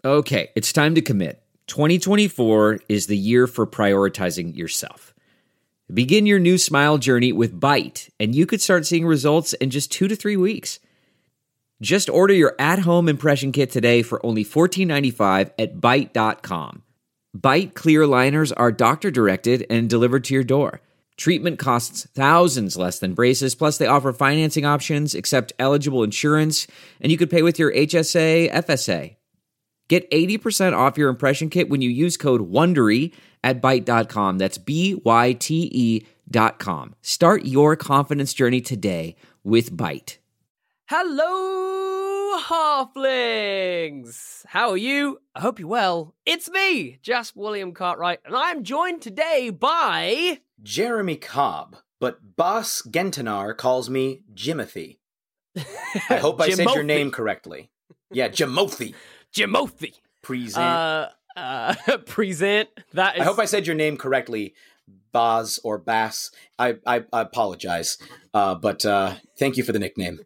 Okay, it's time to commit. 2024 is the year for prioritizing yourself. Begin your new smile journey with Byte, and you could start seeing results in just 2 to 3 weeks. Just order your at-home impression kit today for only $14.95 at Byte.com. Byte clear liners are doctor-directed and delivered to your door. Treatment costs thousands less than braces, plus they offer financing options, accept eligible insurance, and you could pay with your HSA, FSA. Get 80% off your impression kit when you use code WONDERY at Byte.com. That's BYTE.com. Start your confidence journey today with Byte. Hello, Halflings! How are you? I hope you're well. It's me, Jasper William Cartwright, and I'm joined today by... Jeremy Cobb, but Boss Gentinar calls me Jimothy. I hope I said your name correctly. Yeah, Jimothy. Jimothy. Present. Present. That is... I hope I said your name correctly, Boz or Bass. I apologize, but thank you for the nickname.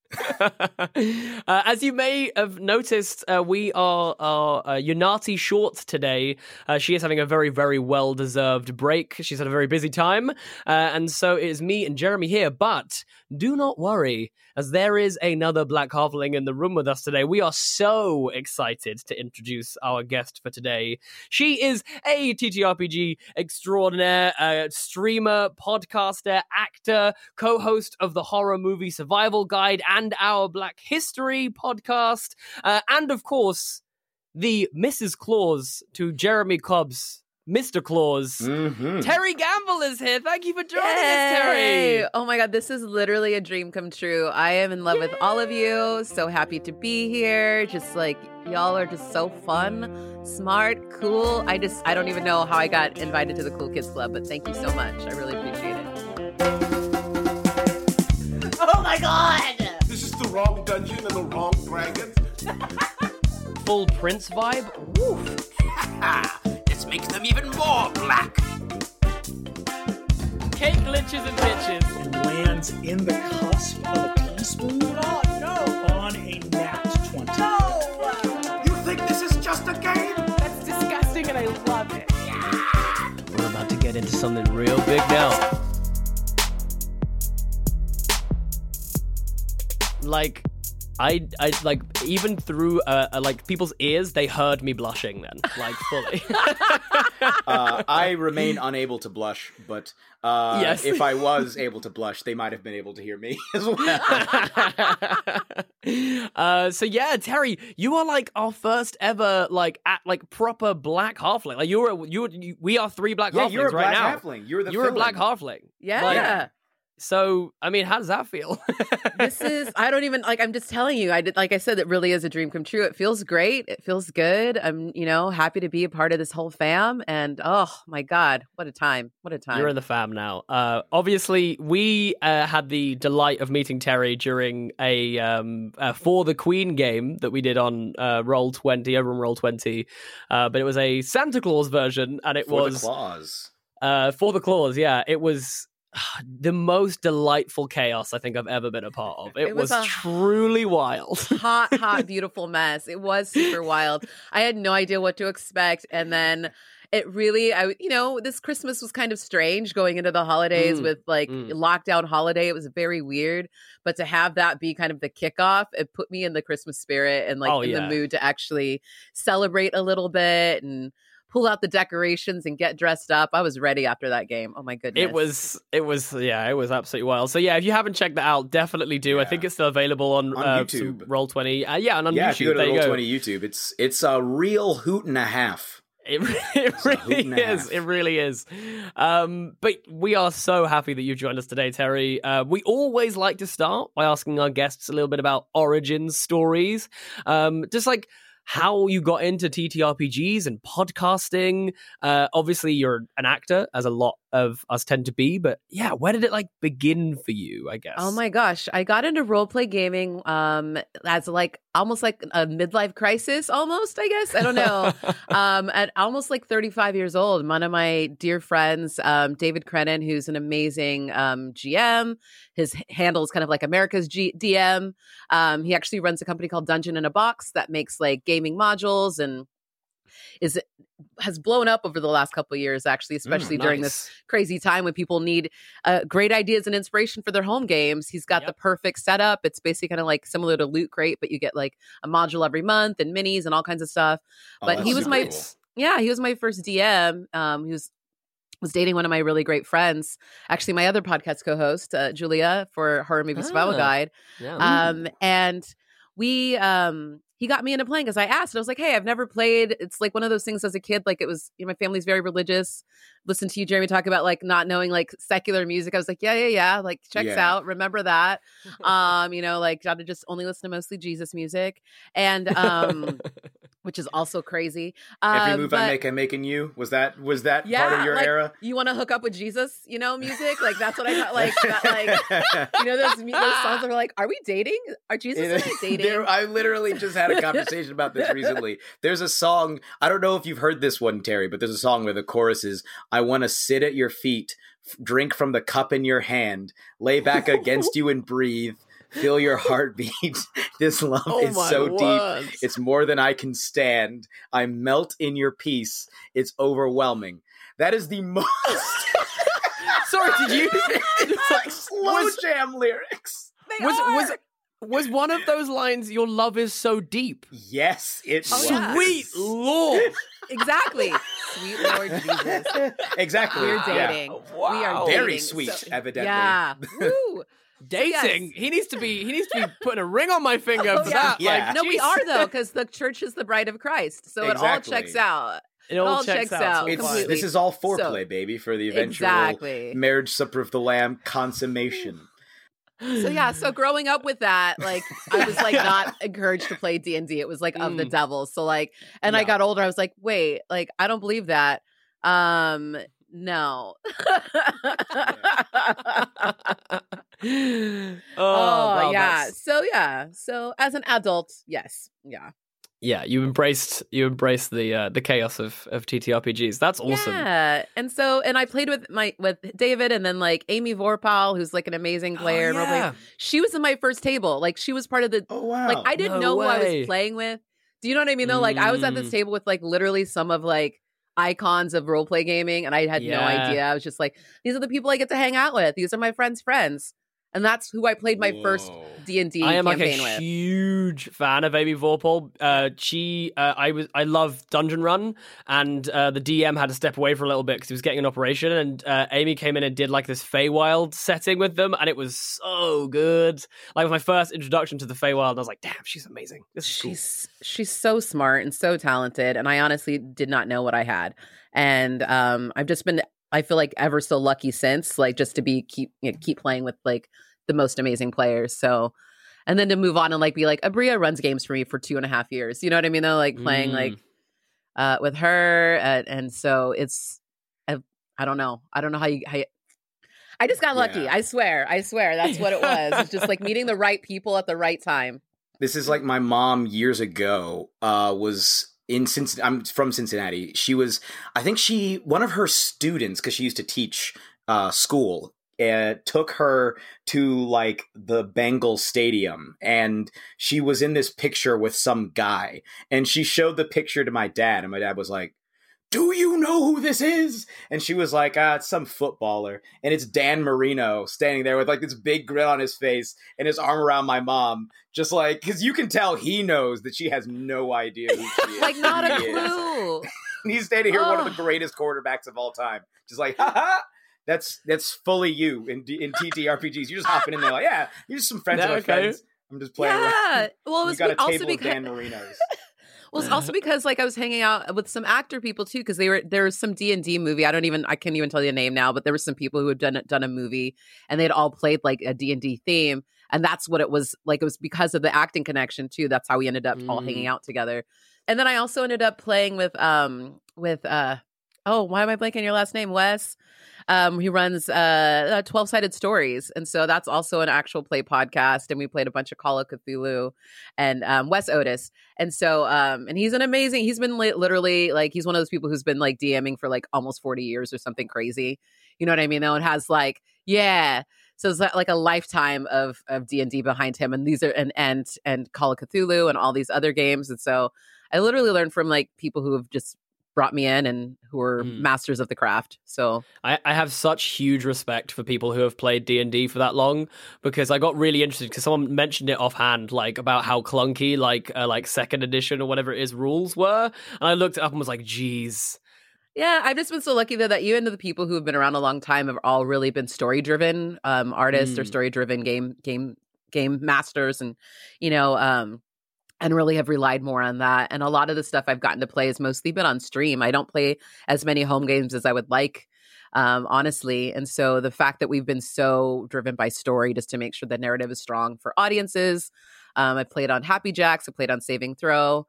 As you may have noticed, we are Unati short today. She is having a very, very well-deserved break. She's had a very busy time, and so it is me and Jeremy here. But do not worry, as there is another Black Halfling in the room with us today. We are so excited to introduce our guest for today. She is a TTRPG extraordinaire, streamer, podcaster, actor, co-host of the Horror Movie Survival Guide and our Black History podcast, and of course, the Mrs. Claus to Jeremy Cobb's Mr. Claus. Mm-hmm. Terry Gamble is here. Thank you for joining us, Terry. Oh my God, this is literally a dream come true. I am in love with all of you. So happy to be here. Just like, y'all are just so fun, smart, cool. I don't even know how I got invited to the Cool Kids Club, but thank you so much. I really appreciate it. Oh my God! This is the wrong dungeon and the wrong dragon. Full Prince vibe. Woo. Let's make them even more black. Cake glitches and bitches. And lands in the cusp of a teaspoon Oh no! on a nat 20. No! You think this is just a game? That's disgusting and I love it. We're about to get into something real big now. Like, I like, even through like people's ears, they heard me blushing then, like, fully. I remain unable to blush, but Yes. if I was able to blush, they might have been able to hear me as well. So yeah, Terry, you are like our first ever proper Black Halfling. Like we are 3 Black Yeah, Halflings you're a right black now. halfling. You're a Black Halfling. Yeah. Like, So, I mean, how does that feel? This is, I don't even, like, I'm just telling you, like I said, it really is a dream come true. It feels great. It feels good. I'm, happy to be a part of this whole fam. And, oh my God, what a time. What a time. You're in the fam now. Obviously, we had the delight of meeting Terry during a For the Queen game that we did on Roll20, over on Roll20. But it was a Santa Claus version, and it was... For the claws. For the Claus, yeah. It was... the most delightful chaos I think I've ever been a part of. It was truly wild. hot, beautiful mess. It was super wild. I had no idea what to expect. And then it really, this Christmas was kind of strange going into the holidays with lockdown holiday. It was very weird. But to have that be kind of the kickoff, it put me in the Christmas spirit and the mood to actually celebrate a little bit and pull out the decorations and get dressed up. I was ready after that game. Oh my goodness. It was absolutely wild. So yeah, if you haven't checked that out, definitely do. Yeah. I think it's still available on YouTube. Roll20. And on YouTube. If you go to Roll20 YouTube, it's a real hoot and a half. It really is. It really is. But we are so happy that you've joined us today, Terry. We always like to start by asking our guests a little bit about origin stories. Just like how you got into TTRPGs and podcasting. Obviously, you're an actor, as a lot of us tend to be. But yeah, where did it like begin for you, I guess? Oh my gosh. I got into role play gaming as like almost like a midlife crisis almost, I guess. I don't know. At almost like 35 years old, one of my dear friends, David Crennan, who's an amazing GM. His handle is kind of like America's DM. He actually runs a company called Dungeon in a Box that makes like gaming modules and has blown up over the last couple of years, actually, especially during this crazy time when people need great ideas and inspiration for their home games. He's got the perfect setup. It's basically kind of like similar to Loot Crate, but you get like a module every month and minis and all kinds of stuff. But he was he was my first DM. He was dating one of my really great friends, actually my other podcast co-host, Julia, for Horror Movie Survival Guide. Yeah. And we he got me into playing because I asked. I was like, hey, I've never played. It's like one of those things as a kid. Like it was, my family's very religious. Listen to you, Jeremy, talk about like not knowing like secular music. I was like, yeah. Like checks out. Remember that. Like got to just only listen to mostly Jesus music. And which is also crazy. Every move I make, I'm making you. Was that part of your era? You want to hook up with Jesus, music? Like that's what I thought. Like that, like those songs that are like, are we dating? Are Jesus and I dating? I literally just had a conversation about this recently. There's a song, I don't know if you've heard this one, Terry, but there's a song where the chorus is, I want to sit at your feet, drink from the cup in your hand, lay back against you and breathe. Feel your heartbeat. This love is so deep. It's more than I can stand. I melt in your peace. It's overwhelming. That is the most... Sorry, did you... It's like slow jam lyrics. Was one of those lines, your love is so deep? Yes, it was. Sweet Lord. Exactly. Sweet Lord Jesus. Exactly. We're dating. Yeah. Wow. We are dating. Very sweet, evidently. Yeah. Woo. Dating. Yes. He needs to be putting a ring on my finger for that. Yeah. Like, no, we are though, because the church is the bride of Christ. So it all checks out. It all checks out. This is all foreplay, baby, for the eventual marriage supper of the Lamb consummation. So growing up with that, like I was like not encouraged to play D&D. It was like of the devil. So like, and I got older, I was like, wait, like I don't believe that. No. Wow, yeah. So as an adult, yes. Yeah. Yeah, you embraced the chaos of TTRPGs. That's awesome. Yeah, and I played with David, and then like Amy Vorpal, who's like an amazing player. Yeah. She was in my first table. Like she was part of the. Oh wow! Like I didn't know who I was playing with. Do you know what I mean? Though, like I was at this table with like literally some of like icons of roleplay gaming, and I had no idea. I was just like, these are the people I get to hang out with. These are my friends' friends. And that's who I played my first D&D I am like campaign a with. huge fan of Amy Vorpal. I love Dungeon Run, and the DM had to step away for a little bit because he was getting an operation. And Amy came in and did like this Feywild setting with them, and it was so good. Like with my first introduction to the Feywild, I was like, "Damn, she's amazing. She's so smart and so talented." And I honestly did not know what I had. And I've just been, I feel like, ever so lucky since, like just to keep playing with like the most amazing players. So, and then to move on and like be like, Abria runs games for me for 2.5 years. You know what I mean? Though, like playing like with her, and so it's, I don't know how you. I just got lucky. Yeah. I swear, that's what it was. It's just like meeting the right people at the right time. This is like my mom years ago was in Cincinnati. I'm from Cincinnati. She was, I think one of her students, because she used to teach school, took her to like the Bengals stadium, and she was in this picture with some guy, and she showed the picture to my dad, and my dad was like, "Do you know who this is?" And she was like, "It's some footballer." And it's Dan Marino standing there with like this big grin on his face and his arm around my mom, just like, because you can tell he knows that she has no idea who she is. Like not a clue. And he's standing here, one of the greatest quarterbacks of all time, just like, ha. That's fully you in TTRPGs. You're just hopping in there like, yeah, you're just some friends of my friends. I'm just playing. Yeah. Well, it was got a also table of Dan Marinos. Well, it's also because like I was hanging out with some actor people too, because there was some D&D movie. I can't even tell you the name now, but there were some people who had done a movie, and they'd all played like a D&D theme, and that's what it was like. It was because of the acting connection too. That's how we ended up all hanging out together. And then I also ended up playing with why am I blanking on your last name, Wes? He runs 12-Sided Stories. And so that's also an actual play podcast. And we played a bunch of Call of Cthulhu and Wes Otis. And so, and he's he's been literally like, he's one of those people who's been like DMing for like almost 40 years or something crazy. You know what I mean? Though it has like, yeah. So it's like a lifetime of D&D behind him. And these are, and Call of Cthulhu and all these other games. And so I literally learned from like people who have just brought me in and who are masters of the craft. So I have such huge respect for people who have played D&D for that long, because I got really interested because someone mentioned it offhand, like about how clunky like second edition or whatever it is rules were. And I looked it up and was like, geez. Yeah, I've just been so lucky though that even the people who have been around a long time have all really been story-driven artists or story-driven game masters, and and really have relied more on that. And a lot of the stuff I've gotten to play has mostly been on stream. I don't play as many home games as I would like, honestly. And so the fact that we've been so driven by story just to make sure the narrative is strong for audiences. I played on Happy Jacks. I played on Saving Throw.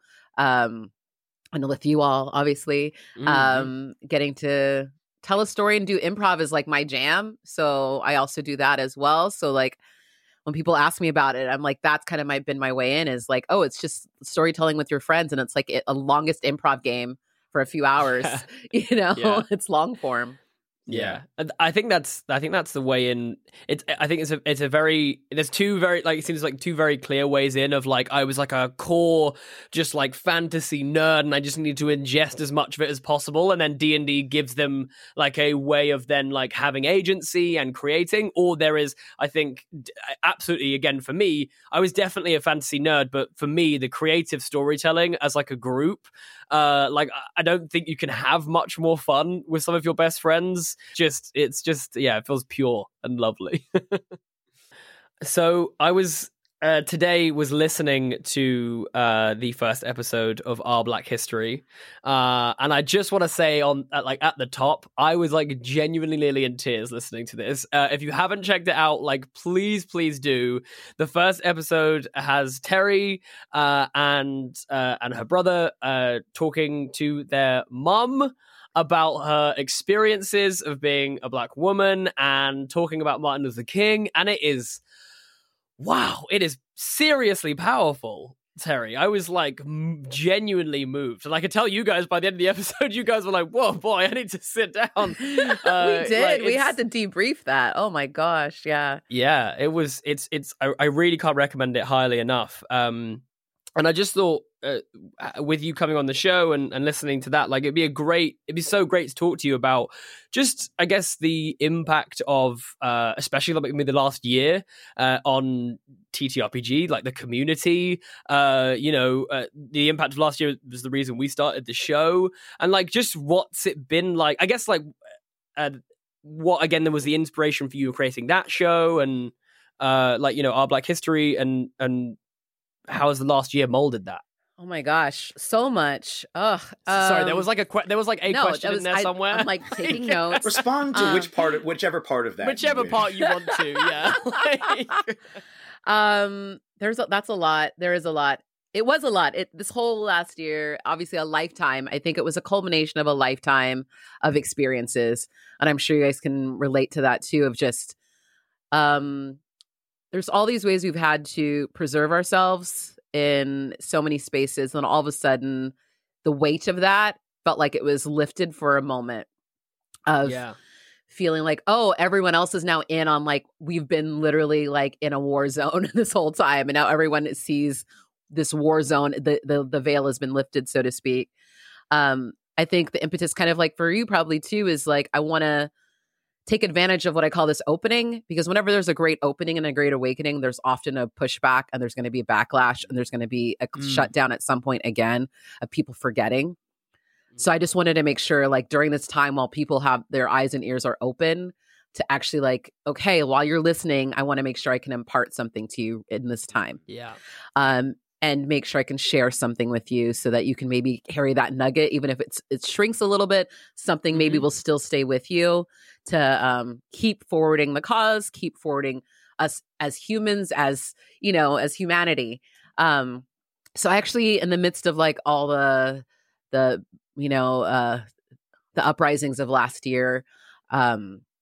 And with you all, obviously, getting to tell a story and do improv is like my jam. So I also do that as well. So like when people ask me about it, I'm like, that's kind of been my way in, is like, oh, it's just storytelling with your friends. And it's like a longest improv game for a few hours, It's long form. Yeah. I think that's the way in. I think it's a very, there's two very, like, it seems like two very clear ways in of like, I was like a core just like fantasy nerd and I just need to ingest as much of it as possible, and then D&D gives them like a way of then like having agency and creating. Or there is, I think, absolutely, again, for me, I was definitely a fantasy nerd, but for me, the creative storytelling as like a group, like I don't think you can have much more fun with some of your best friends. It feels pure and lovely. So I was today was listening to the first episode of Our Black History, and I just want to say at the top, I was like genuinely nearly in tears listening to this. If you haven't checked it out, like please do. The first episode has Terry and her brother talking to their mum about her experiences of being a Black woman and talking about Martin Luther King, and it is seriously powerful, Terry. I was like genuinely moved, and I could tell you guys by the end of the episode, you guys were like, "Whoa, boy, I need to sit down." We did. We had to debrief that. Oh my gosh, yeah. It was. I really can't recommend it highly enough. And I just thought, with you coming on the show and listening to that, like it'd be so great to talk to you about just, I guess, the impact of, especially like maybe the last year, on TTRPG, like the community, the impact of last year was the reason we started the show, and like just what's it been like, I guess, like what again there was the inspiration for you creating that show, and Our Black History, and how has the last year molded that? Oh my gosh, so much. Ugh. Sorry, there was like a question in there somewhere. I'm like taking notes. Respond to whichever part of that. Whichever part you want to, yeah. That's a lot. There is a lot. It was a lot. This whole last year, obviously a lifetime. I think it was a culmination of a lifetime of experiences, and I'm sure you guys can relate to that too. Of just, there's all these ways we've had to preserve ourselves in so many spaces, and all of a sudden the weight of that felt like it was lifted for a moment of feeling like, oh, everyone else is now in on, like, we've been literally like in a war zone this whole time, and now everyone sees this war zone, the veil has been lifted, so to speak. I think the impetus, kind of like for you probably too, is like, I want to take advantage of what I call this opening, because whenever there's a great opening and a great awakening, there's often a pushback, and there's going to be a backlash, and there's going to be a shutdown at some point again of people forgetting. So I just wanted to make sure, like, during this time, while people have their eyes and ears are open, to actually like, okay, while you're listening, I want to make sure I can impart something to you in this time. Yeah. And make sure I can share something with you so that you can maybe carry that nugget, even if it shrinks a little bit, something maybe will still stay with you to keep forwarding the cause, keep forwarding us as humans, as humanity. So actually, in the midst of like all the uprisings of last year,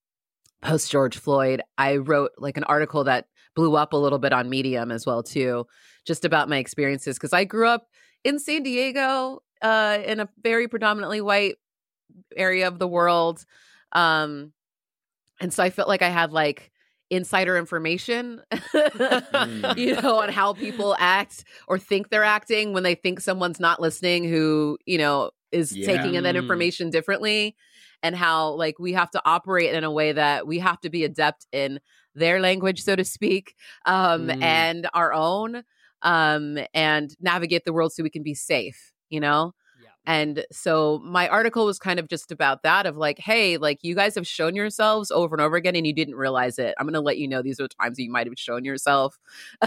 post George Floyd, I wrote like an article that blew up a little bit on Medium as well too, just about my experiences, because I grew up in San Diego, in a very predominantly white area of the world, and so I felt like I had like insider information, on how people act or think they're acting when they think someone's not listening, who is taking in that information differently, and how like we have to operate in a way that we have to be adept in their language, so to speak, and our own, and navigate the world so we can be safe, And so my article was kind of just about that, of like, hey, like you guys have shown yourselves over and over again and you didn't realize it. I'm going to let you know these are times that you might have shown yourself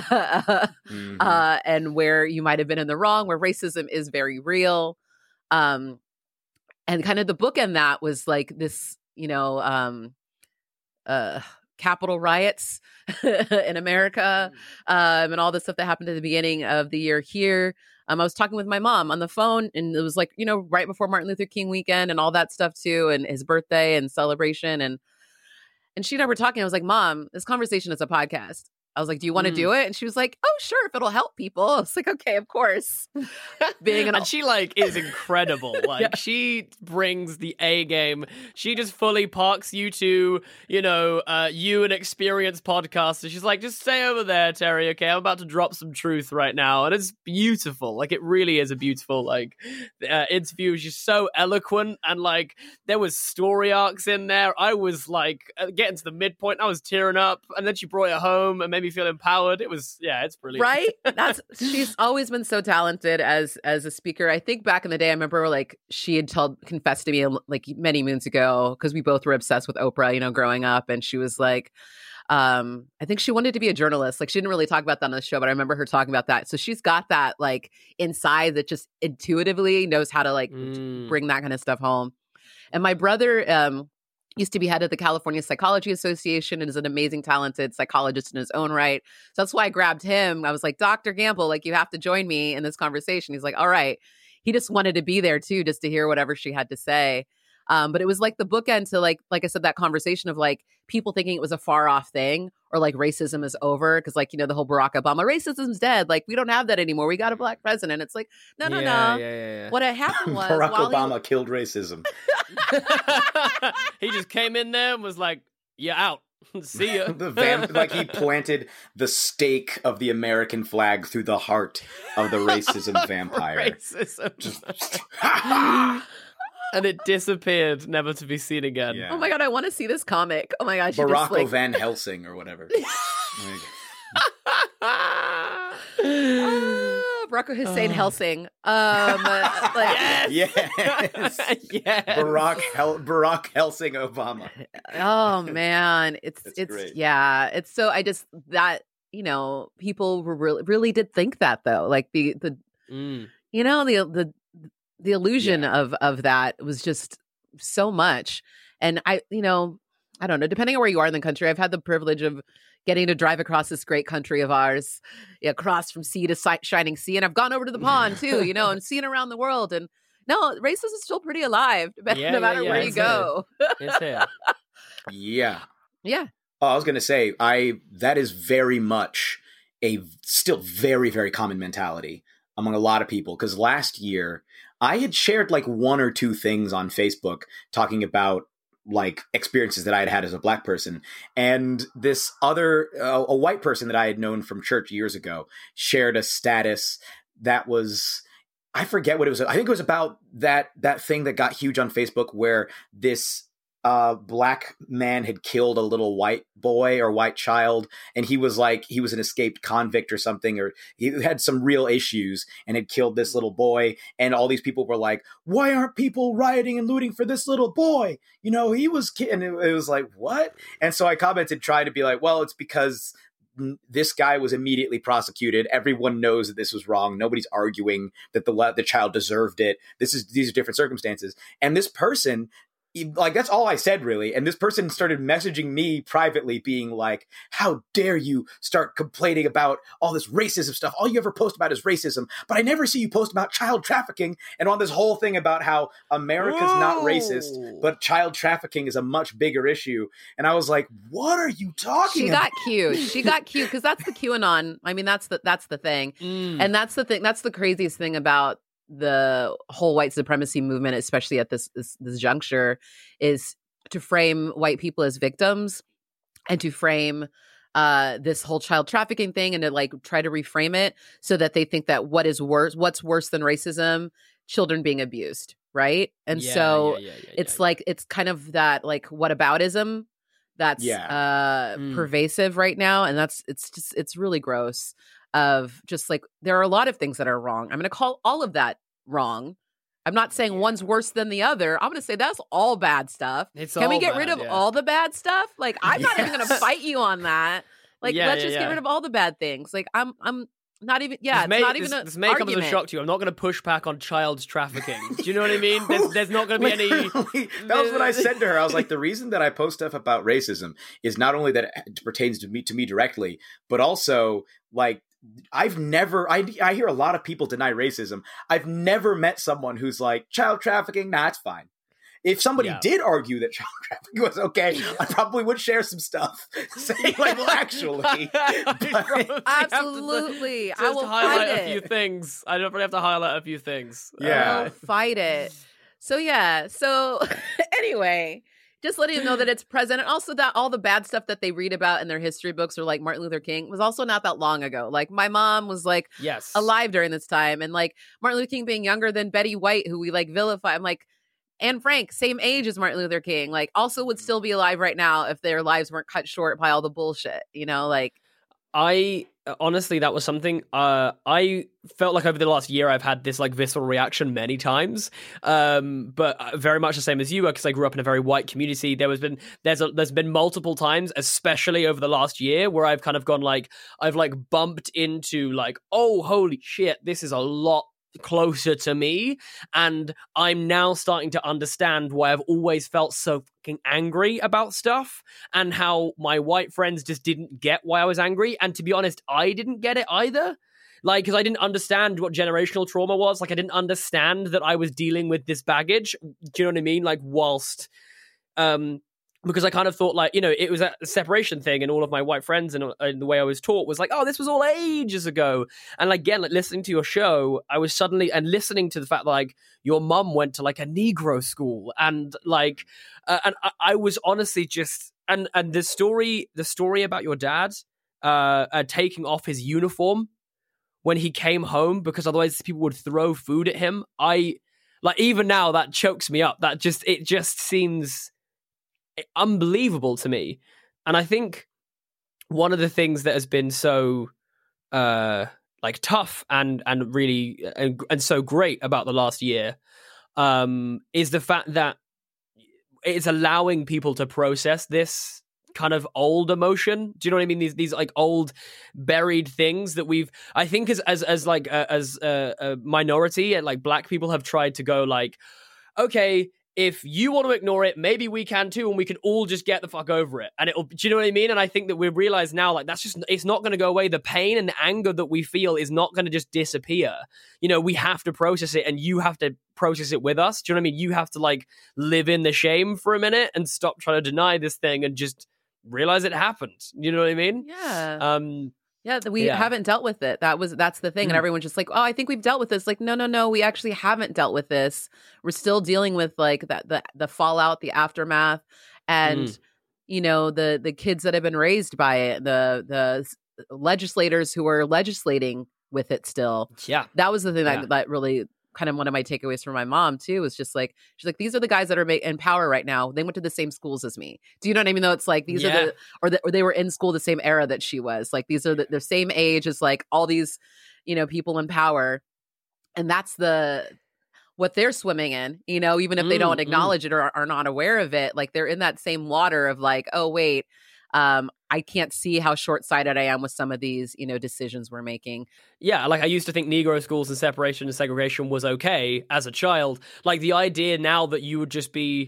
and where you might have been in the wrong, where racism is very real. And kind of the bookend that was like this, Capitol riots in America, and all the stuff that happened at the beginning of the year here. I was talking with my mom on the phone, and it was like, right before Martin Luther King weekend and all that stuff too, and his birthday and celebration. And she and I were talking. I was like, Mom, this conversation is a podcast. I was like, do you want to do it? And she was like, oh, sure, if it'll help people. I was like, okay, of course. And she like is incredible. Like she brings the A game. She just fully parks you two, you an experienced podcaster. She's like, just stay over there, Terry. Okay, I'm about to drop some truth right now. And it's beautiful. Like it really is a beautiful interview. She's so eloquent, and like there was story arcs in there. I was like getting to the midpoint. I was tearing up, and then she brought it home and made me feel empowered. It was, it's brilliant. Right? She's always been so talented as a speaker. I think back in the day, I remember like she had confessed to me like many moons ago, because we both were obsessed with Oprah, growing up. And she was like, I think she wanted to be a journalist. Like she didn't really talk about that on the show, but I remember her talking about that. So she's got that like inside that just intuitively knows how to like bring that kind of stuff home. And my brother, used to be head of the California Psychology Association and is an amazing, talented psychologist in his own right. So that's why I grabbed him. I was like, Dr. Gamble, like you have to join me in this conversation. He's like, all right. He just wanted to be there too, just to hear whatever she had to say. But it was like the bookend to like I said, that conversation of like people thinking it was a far off thing, or like racism is over. Cause like, the whole Barack Obama, racism's dead. Like we don't have that anymore. We got a black president. It's like, no. Yeah. What had happened was Barack Obama killed racism. He just came in there and was like, you're out. See ya. Like he planted the stake of the American flag through the heart of the racism vampire. And it disappeared, never to be seen again. Yeah. Oh my God, I want to see this comic. Oh my gosh. Barack Van Helsing or whatever. Barack Hussein Helsing. Yes. Barack Helsing Obama. Oh man, it's great. Yeah. It's so people were really did think that though. Like the illusion of that was just so much. And I don't know, depending on where you are in the country, I've had the privilege of getting to drive across this great country of ours, across from sea to shining sea. And I've gone over to the pond too, and seen around the world. And no, racism is still pretty alive, no matter where you go. It's here. Yeah. Yeah. Oh, I was going to say, that is very much a still very, very common mentality among a lot of people. Because last year, I had shared like one or two things on Facebook talking about like experiences that I had as a black person. And this other, a white person that I had known from church years ago shared a status that was, I forget what it was. I think it was about that thing that got huge on Facebook where this black man had killed a little white boy or white child, and he was an escaped convict or something, or he had some real issues and had killed this little boy, and all these people were like, why aren't people rioting and looting for this little boy? He was and it was like, what? And so I commented trying to be like, well, it's because this guy was immediately prosecuted. Everyone knows that this was wrong. Nobody's arguing that the child deserved it. These are different circumstances. And this person like, that's all I said, really. And this person started messaging me privately being like, how dare you start complaining about all this racism stuff? All you ever post about is racism, but I never see you post about child trafficking, and on this whole thing about how America's not racist, but child trafficking is a much bigger issue. And I was like, what are you talking about? She got cute because that's the QAnon. I mean, that's the thing. And that's the thing. That's the craziest thing about the whole white supremacy movement, especially at this juncture, is to frame white people as victims and to frame this whole child trafficking thing and to like try to reframe it so that they think that what's worse than racism, children being abused, right? And it's like it's kind of that like whataboutism that's pervasive right now, and it's really gross. Of just like, there are a lot of things that are wrong. I'm going to call all of that wrong. I'm not saying one's worse than the other. I'm going to say that's all bad stuff. Can we get rid of all the bad stuff? Like, I'm not even going to fight you on that. Like, let's just get rid of all the bad things. Like, I'm not even, this may come as a shock to you. I'm not going to push back on child trafficking. Do you know what I mean? There's not going to be any... That was what I said to her. I was like, the reason that I post stuff about racism is not only that it pertains to me directly, but also, like, I hear a lot of people deny racism. I've never met someone who's like, child trafficking, nah, it's fine. If somebody did argue that child trafficking was okay, I probably would share some stuff saying, like, well, actually. Absolutely. I will highlight a few things. I don't really have to highlight a few things. Yeah. I'll fight it. So, anyway, just letting you know that it's present. And also that all the bad stuff that they read about in their history books, or like Martin Luther King, was also not that long ago. Like, my mom was like alive during this time. And like Martin Luther King being younger than Betty White, who we like vilify. I'm like, Anne Frank, same age as Martin Luther King, like also would still be alive right now if their lives weren't cut short by all the bullshit, you know, like. I honestly, that was something I felt like over the last year I've had this like visceral reaction many times, but very much the same as you, because I grew up in a very white community. There's been multiple times, especially over the last year, where I've kind of gone like, I've like bumped into like, oh, holy shit, this is a lot closer to me, and I'm now starting to understand why I've always felt so fucking angry about stuff, and how my white friends just didn't get why I was angry. And to be honest, I didn't get it either, like, because I didn't understand what generational trauma was. Like, I didn't understand that I was dealing with this baggage, do you know what I mean, like, whilst because I kind of thought, like, you know, it was a separation thing, and all of my white friends and the way I was taught was like, oh, this was all ages ago. And like, again, like, listening to your show, I was suddenly, and listening to the fact that like your mum went to like a Negro school, and like, and I was honestly just, and the story about your dad taking off his uniform when he came home because otherwise people would throw food at him. Like, even now that chokes me up. It just seems unbelievable to me. And I think one of the things that has been so like tough and really and so great about the last year is the fact that it's allowing people to process this kind of old emotion. Do you know what I mean? These like old buried things that I think as a minority, and like black people have tried to go like, okay, if you want to ignore it, maybe we can too, and we can all just get the fuck over it. And do you know what I mean? And I think that we realize now, like, it's not going to go away. The pain and the anger that we feel is not going to just disappear. You know, we have to process it, and you have to process it with us. Do you know what I mean? You have to like live in the shame for a minute and stop trying to deny this thing and just realize it happened. You know what I mean? Yeah. Yeah, we haven't dealt with it. That's the thing. And everyone's just like, oh, I think we've dealt with this. Like, no, we actually haven't dealt with this. We're still dealing with like the fallout, the aftermath, and you know, the kids that have been raised by it, the legislators who are legislating with it still. Yeah. That was the thing that really kind of one of my takeaways from my mom too, was just like, she's like, these are the guys that are in power right now. They went to the same schools as me. Do you know what I mean? Though it's like, these are or they were in school the same era that she was. Like, these are the same age as like all these, you know, people in power. And that's what they're swimming in, you know, even if they don't acknowledge it or are not aware of it. Like, they're in that same water of like, oh, wait, I can't see how short-sighted I am with some of these, you know, decisions we're making. Yeah, like I used to think Negro schools and separation and segregation was okay as a child. Like, the idea now that you would just be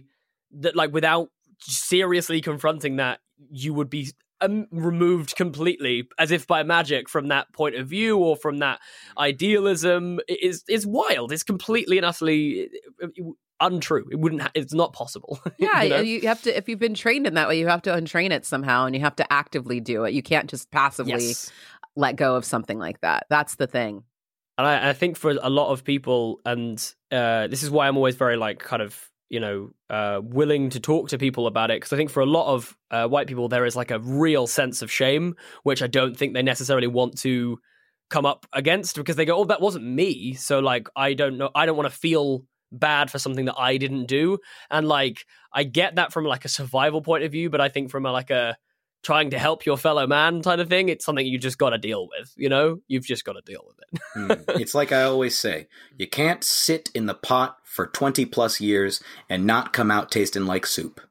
that like without seriously confronting that, you would be removed completely, as if by magic, from that point of view or from that idealism. Is wild. It's completely and utterly untrue. It wouldn't. It's not possible. Yeah, you know? you have to. If you've been trained in that way, you have to untrain it somehow, and you have to actively do it. You can't just passively let go of something like that. That's the thing. And I think for a lot of people, and this is why I'm always very like kind of, you know, willing to talk to people about it, because I think for a lot of white people there is like a real sense of shame, which I don't think they necessarily want to come up against, because they go, oh, that wasn't me, so like I don't know, I don't want to feel bad for something that I didn't do. And like I get that from like a survival point of view, but I think from a trying to help your fellow man kind of thing, it's something you just got to deal with, you know? You've just got to deal with it. It's like I always say, you can't sit in the pot for 20 plus years and not come out tasting like soup.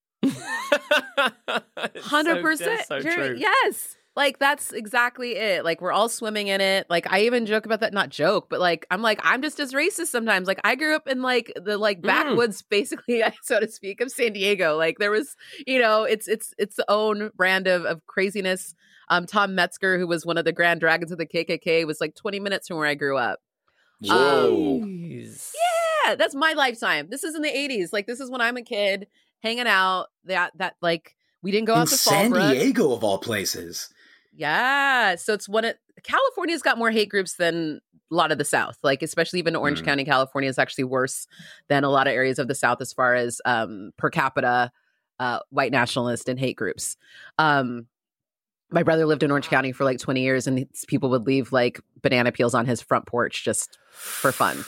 100%. So true. Yes. Like, that's exactly it. Like, we're all swimming in it. Like, I even joke about that, not joke, but like, I'm just as racist sometimes. Like, I grew up in like the like backwoods, basically, so to speak, of San Diego. Like, there was, you know, it's the own brand of craziness. Tom Metzger, who was one of the Grand Dragons of the KKK, was like 20 minutes from where I grew up. Whoa. Yeah, that's my lifetime. This is in the 80s. Like, this is when I'm a kid hanging out. That like, we didn't go out In to San Fallbrook. Diego, of all places. Yeah. So it's California's got more hate groups than a lot of the South. Like, especially even Orange County, California is actually worse than a lot of areas of the South as far as per capita white nationalist and hate groups. My brother lived in Orange County for like 20 years, and people would leave like banana peels on his front porch just for fun.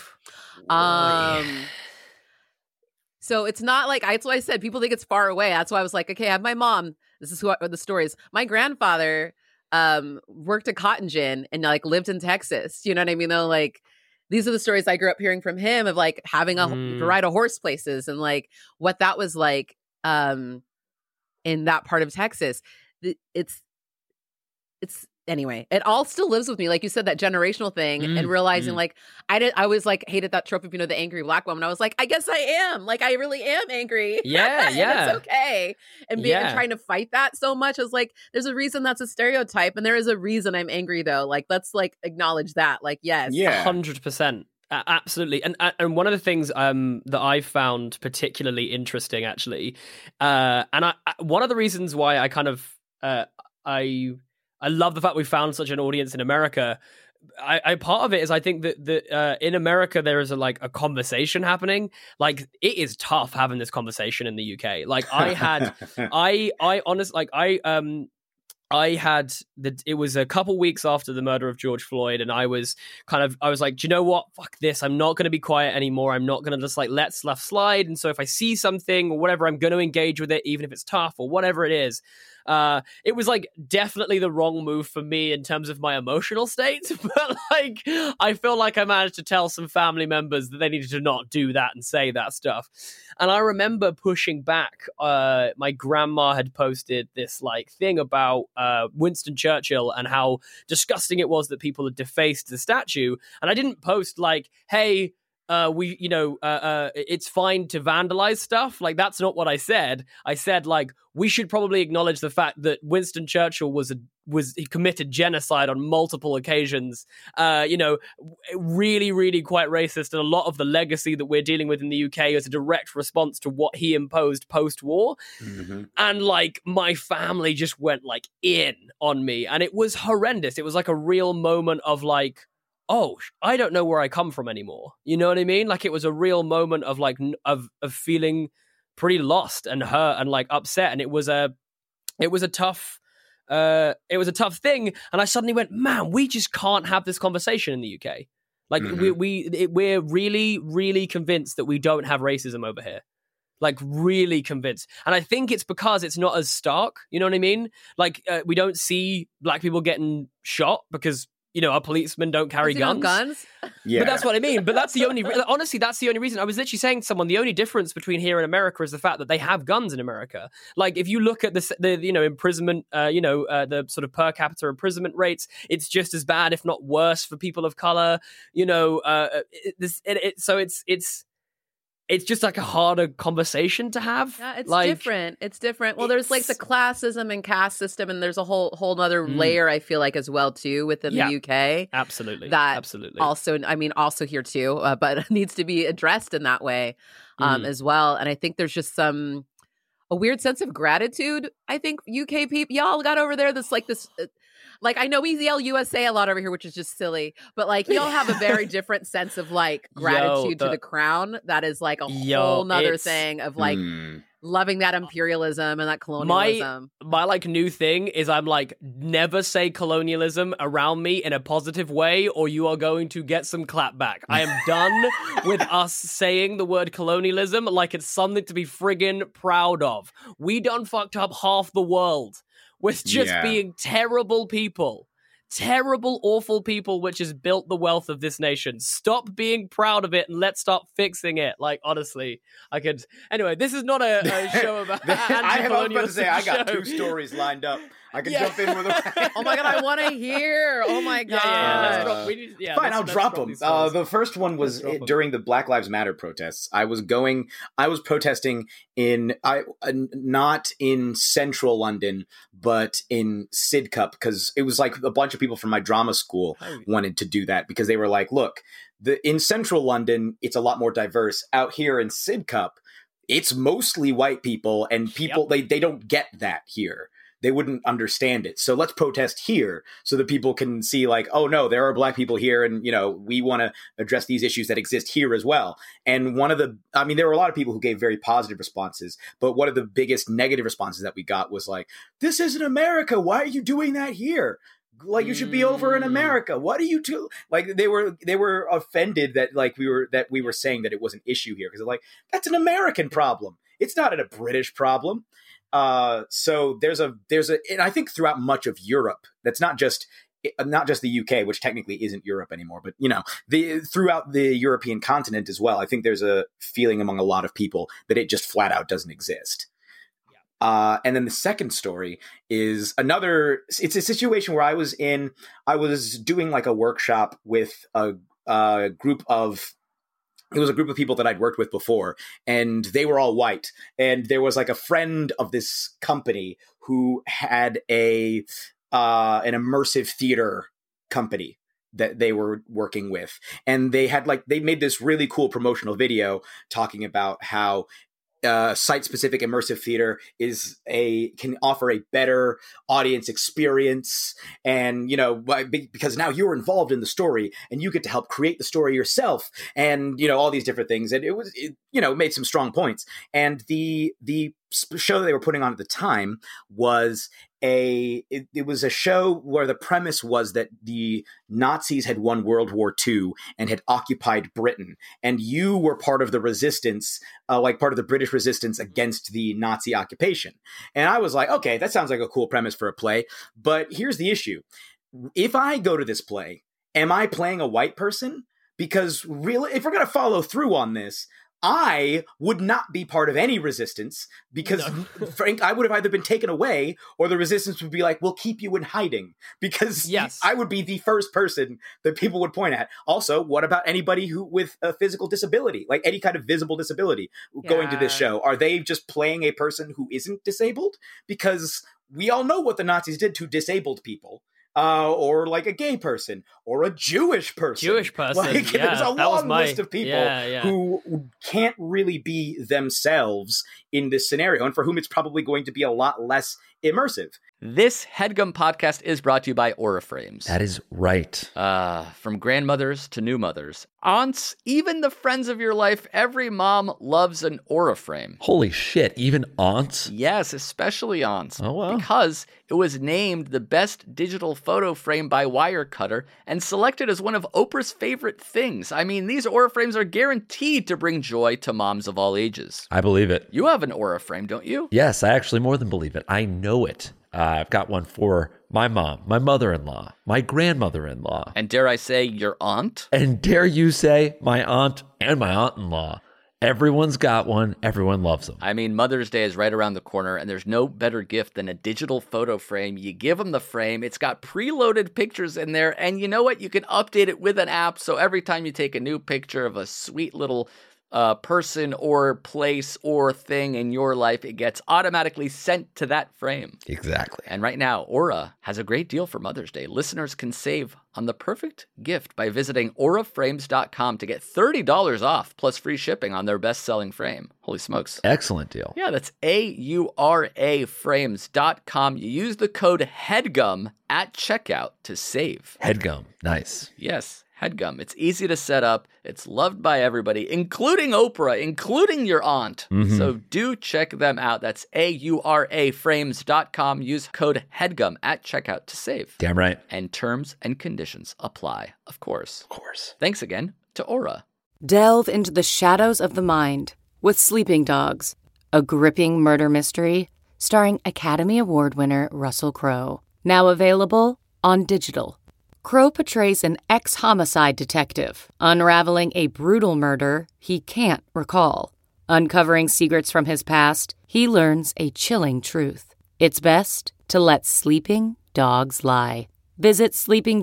So it's not like, that's why I said people think it's far away. That's why I was like, okay, I have my mom. This is the story is. My grandfather worked at Cotton Gin and like lived in Texas. You know what I mean? Though, like, these are the stories I grew up hearing from him of like having to ride a horse places and like what that was like in that part of Texas. It's anyway, it all still lives with me. Like you said, that generational thing and realizing like, I always like hated that trope of, you know, the angry black woman. I was like, I guess I am. Like, I really am angry. Yeah, yeah. It's okay. And trying to fight that so much is like, there's a reason that's a stereotype. And there is a reason I'm angry though. Like, let's like acknowledge that. Like, yes. Yeah. 100%. Absolutely. And one of the things that I found particularly interesting, actually, and one of the reasons why I kind of, I love the fact we found such an audience in America. I part of it is I think that in America there is a conversation happening. Like, it is tough having this conversation in the UK. Like, I had, I honestly, like, it was a couple weeks after the murder of George Floyd, and I was like, do you know what? Fuck this. I'm not going to be quiet anymore. I'm not going to just like let stuff slide. And so if I see something or whatever, I'm going to engage with it, even if it's tough or whatever it is. It was like definitely the wrong move for me in terms of my emotional state, but like I feel like I managed to tell some family members that they needed to not do that and say that stuff. And I remember pushing back. My grandma had posted this like thing about Winston Churchill and how disgusting it was that people had defaced the statue. And I didn't post like, hey, it's fine to vandalize stuff. Like, that's not what I said. I said, like, we should probably acknowledge the fact that Winston Churchill he committed genocide on multiple occasions. Really, really quite racist. And a lot of the legacy that we're dealing with in the UK is a direct response to what he imposed post-war. Mm-hmm. And like, my family just went like in on me, and it was horrendous. It was like a real moment of like, oh, I don't know where I come from anymore. You know what I mean? Like, it was a real moment of like of feeling pretty lost and hurt and like upset, and it was a tough thing. And I suddenly went, man, we just can't have this conversation in the UK. Like, we're really, really convinced that we don't have racism over here. Like, really convinced. And I think it's because it's not as stark. You know what I mean? Like, we don't see black people getting shot because, you know, our policemen don't carry guns. Yeah. But that's what I mean. But that's the only, honestly, that's the only reason. I was literally saying to someone, the only difference between here and America is the fact that they have guns in America. Like, if you look at the imprisonment, the sort of per capita imprisonment rates, it's just as bad, if not worse, for people of color. You know, so it's it's just like a harder conversation to have. Yeah, it's like, different. It's different. Well, there's like the classism and caste system, and there's a whole other layer, I feel like, as well, too, within the UK. Absolutely. That absolutely. also, I mean, also here, too, but needs to be addressed in that way as well. And I think there's just a weird sense of gratitude. I think UK people, y'all got over there this, like, I know we yell USA a lot over here, which is just silly, but like y'all have a very different sense of like gratitude to the crown. That is like a whole nother thing of like loving that imperialism and that colonialism. My like new thing is I'm like, never say colonialism around me in a positive way or you are going to get some clapback. I am done with us saying the word colonialism like it's something to be friggin' proud of. We done fucked up half the world with just being terrible people. Terrible, awful people, which has built the wealth of this nation. Stop being proud of it and let's start fixing it. Like, honestly, I could... Anyway, this is not a show about I was about to say, I got 2 stories lined up. I can jump in with them. Oh my God, I want to hear. Oh my God. Fine, I'll drop them. The first one was during the Black Lives Matter protests. I was protesting not in central London, but in Sidcup, because it was like a bunch of people from my drama school wanted to do that because they were like, look, in central London, it's a lot more diverse. Out here in Sidcup, it's mostly white people and people, they don't get that here. They wouldn't understand it. So let's protest here so that people can see like, oh no, there are black people here. And, you know, we want to address these issues that exist here as well. And there were a lot of people who gave very positive responses, but one of the biggest negative responses that we got was like, this isn't America. Why are you doing that here? Like you should be over in America. What do you do? Like they were offended that we were saying that it was an issue here. Cause they're like, that's an American problem. It's not a British problem. So there's a, and I think throughout much of Europe, that's not just the UK, which technically isn't Europe anymore, but you know, throughout the European continent as well, I think there's a feeling among a lot of people that it just flat out doesn't exist. And then the second story is it's a situation where I was doing like a workshop with a group of people that I'd worked with before, and they were all white. And there was like a friend of this company who had an immersive theater company that they were working with. And they made this really cool promotional video talking about how site-specific immersive theater can offer a better audience experience, and you know, because now you're involved in the story and you get to help create the story yourself, and you know, all these different things. And it made some strong points. And the show that they were putting on at the time was it was a show where the premise was that the Nazis had won World War II and had occupied Britain, and you were part of the resistance, part of the British resistance against the Nazi occupation. And I was like, okay, that sounds like a cool premise for a play, but here's the issue. If I go to this play, am I playing a white person? Because really, if we're going to follow through on this, I would not be part of any resistance because, Frank, I would have either been taken away or the resistance would be like, we'll keep you in hiding, because I would be the first person that people would point at. Also, what about anybody with a physical disability, like any kind of visible disability going to this show? Are they just playing a person who isn't disabled? Because we all know what the Nazis did to disabled people. Or like a gay person or a Jewish person. Like, there's a long list of people who can't really be themselves in this scenario, and for whom it's probably going to be a lot less immersive. This HeadGum podcast is brought to you by Auraframes. That is right. From grandmothers to new mothers, aunts, even the friends of your life, every mom loves an Auraframe. Holy shit, even aunts? Yes, especially aunts. Oh, wow. Because it was named the best digital photo frame by Wirecutter and selected as one of Oprah's favorite things. I mean, these Auraframes are guaranteed to bring joy to moms of all ages. I believe it. You have an Auraframe, don't you? Yes, I actually more than believe it. I know it. I've got one for my mom, my mother-in-law, my grandmother-in-law. And dare I say, your aunt? And dare you say, my aunt and my aunt-in-law. Everyone's got one. Everyone loves them. I mean, Mother's Day is right around the corner, and there's no better gift than a digital photo frame. You give them the frame. It's got preloaded pictures in there, and you know what? You can update it with an app, so every time you take a new picture of a sweet little person or place or thing in your life, it gets automatically sent to that frame. Exactly. And right now, Aura has a great deal for Mother's Day. Listeners can save on the perfect gift by visiting auraframes.com to get $30 off plus free shipping on their best-selling frame. Holy smokes. Excellent deal. Yeah, that's auraframes.com. You use the code HEADGUM at checkout to save. Headgum. Nice. Yes, HEADGUM. It's easy to set up. It's loved by everybody, including Oprah, including your aunt. So do check them out. That's auraframes.com. Use code HEADGUM at checkout to save. Damn right. And terms and conditions apply, of course. Of course. Thanks again to Aura. Delve into the shadows of the mind with Sleeping Dogs, a gripping murder mystery starring Academy Award winner Russell Crowe. Now available on digital. Crowe portrays an ex-homicide detective unraveling a brutal murder he can't recall. Uncovering secrets from his past, he learns a chilling truth. It's best to let sleeping dogs lie. Visit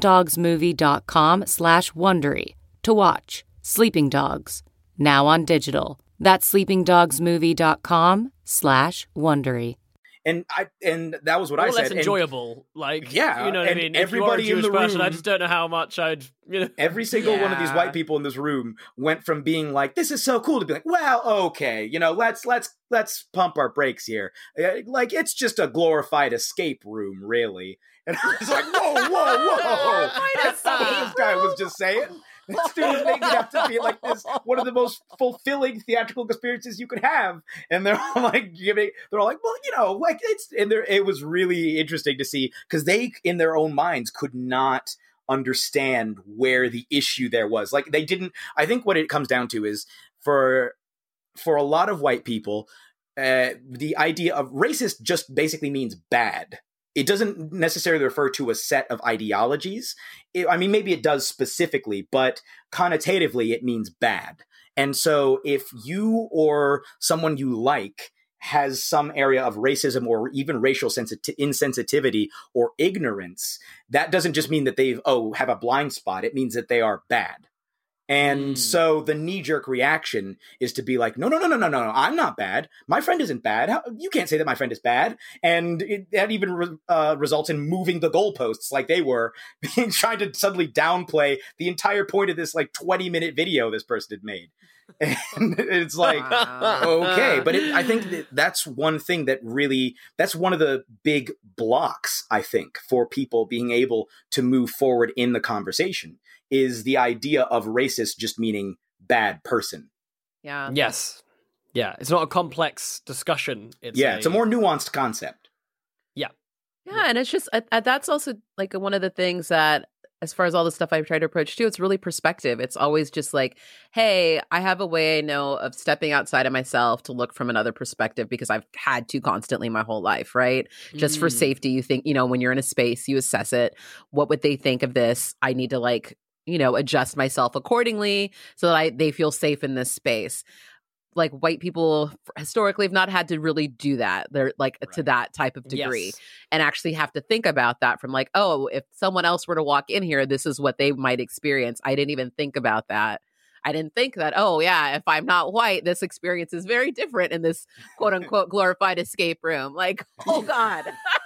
sleepingdogsmovie.com/Wondery to watch Sleeping Dogs, now on digital. That's sleepingdogsmovie.com/Wondery. And that was what I said. Less enjoyable, like, yeah, you know what I and mean. everybody if you are a in Jewish the person, room, I just don't know how much I'd, you know. Every single one of these white people in this room went from being like, "This is so cool," to be like, "Well, okay, you know, let's pump our brakes here. Like, it's just a glorified escape room, really." And I was like, "Whoa!" That's not what this guy was just saying. This dude was making it out to be like this, one of the most fulfilling theatrical experiences you could have. And they're all like, well, you know, like it was really interesting to see because they, in their own minds, could not understand where the issue there was. Like they didn't, I think what it comes down to is for a lot of white people, the idea of racist just basically means bad. It doesn't necessarily refer to a set of ideologies. I mean, maybe it does specifically, but connotatively, it means bad. And so if you or someone you like has some area of racism or even racial insensitivity or ignorance, that doesn't just mean that they have a blind spot. It means that they are bad. And so the knee-jerk reaction is to be like, no, I'm not bad. My friend isn't bad. You can't say that my friend is bad. And that even results in moving the goalposts like they were, trying to suddenly downplay the entire point of this like 20-minute video this person had made. And it's like, okay. But I think that's one thing that's one of the big blocks, I think, for people being able to move forward in the conversation is the idea of racist just meaning bad person. Yeah. Yes. Yeah. It's not a complex discussion. It's a more nuanced concept. Yeah. Yeah. And it's just, that's also like one of the things that, as far as all the stuff I've tried to approach too, it's really perspective. It's always just like, hey, I have a way I know of stepping outside of myself to look from another perspective because I've had to constantly my whole life, right? Just for safety, you think, when you're in a space, you assess it. What would they think of this? I need to adjust myself accordingly so that they feel safe in this space. Like white people historically have not had to really do that. They're like to that type of degree and actually have to think about that from like, oh, if someone else were to walk in here, this is what they might experience. I didn't even think about that. I didn't think that, oh yeah, if I'm not white, this experience is very different in this quote unquote glorified escape room. Like, oh God.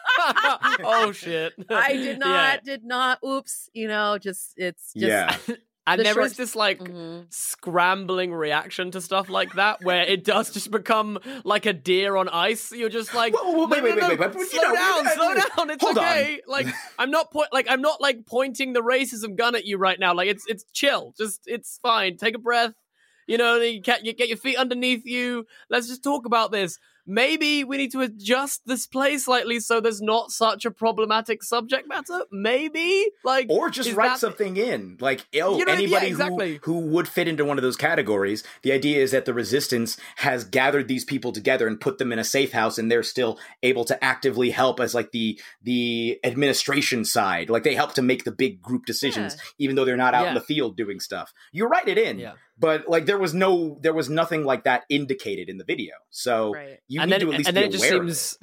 Oh shit. I did not. Oops. It's just. And there is this scrambling reaction to stuff like that where it does just become like a deer on ice. You're just like, wait, slow down. It's okay. Like I'm not pointing the racism gun at you right now. Like it's chill. Just it's fine. Take a breath. You get your feet underneath you. Let's just talk about this. Maybe we need to adjust this play slightly so there's not such a problematic subject matter. Maybe, or just write something in, like, anybody who would fit into one of those categories. The idea is that the resistance has gathered these people together and put them in a safe house, and they're still able to actively help as like the administration side. Like they help to make the big group decisions, even though they're not out in the field doing stuff. You write it in. Yeah. But like there was nothing like that indicated in the video, so you need to at least be aware of it, though.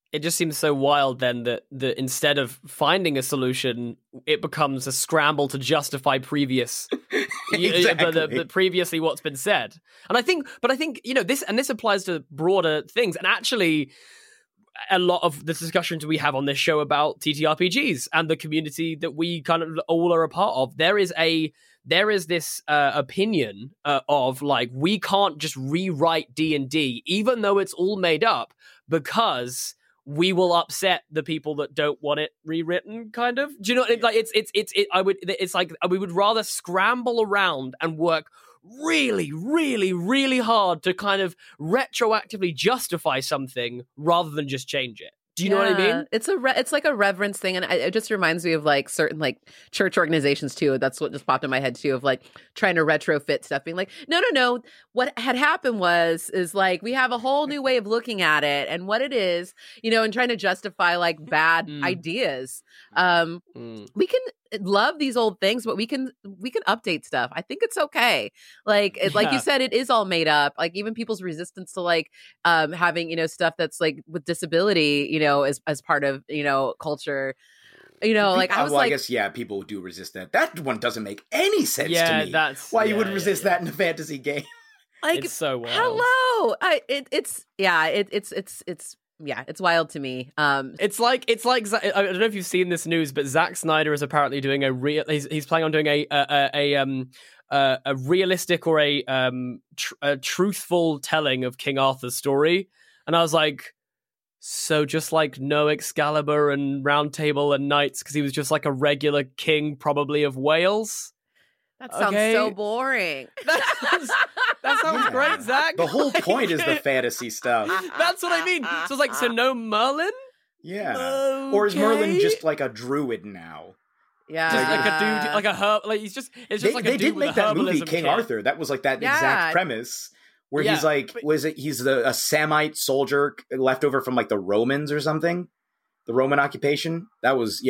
it just seems so wild then that instead of finding a solution, it becomes a scramble to justify previous, Exactly. previously what's been said. And I think, this applies to broader things. And actually, a lot of the discussions we have on this show about TTRPGs and the community that we kind of all are a part of, there is this opinion of like, we can't just rewrite D&D, even though it's all made up, because we will upset the people that don't want it rewritten, kind of. Do you know? Like it's like we would rather scramble around and work really, really, really hard to kind of retroactively justify something rather than just change it. Do you know what I mean? It's like a reverence thing, and it just reminds me of like certain like church organizations too. That's what just popped in my head too, of like trying to retrofit stuff, being like, no. What had happened is like we have a whole new way of looking at it, and what it is, and trying to justify like bad ideas. We can love these old things, but we can update stuff. I think it's okay. Like like you said, it is all made up. Like even people's resistance to like having stuff that's like with disability, as part of culture. Like I was I guess people do resist that. That one doesn't make any sense to me. That's why you would resist that in a fantasy game. Like it's so wild. Hello, it's wild to me. It's like I don't know if you've seen this news, but Zack Snyder is apparently doing he's planning on doing a realistic or a truthful telling of King Arthur's story, and I was like, so just like no Excalibur and Round Table and knights, because he was just like a regular king, probably of Wales. That sounds so boring. That sounds great, Zach. The whole point is the fantasy stuff. That's what I mean. So it's like, so no Merlin? Yeah. Okay. Or is Merlin just like a druid now? Yeah. Just like a dude, like a herb. Like it's just like a dude did with make a that movie, herbalism King kit. Arthur. That was like that exact premise. Where he's like, he's a Samite soldier left over from like the Romans or something? The Roman occupation? That was,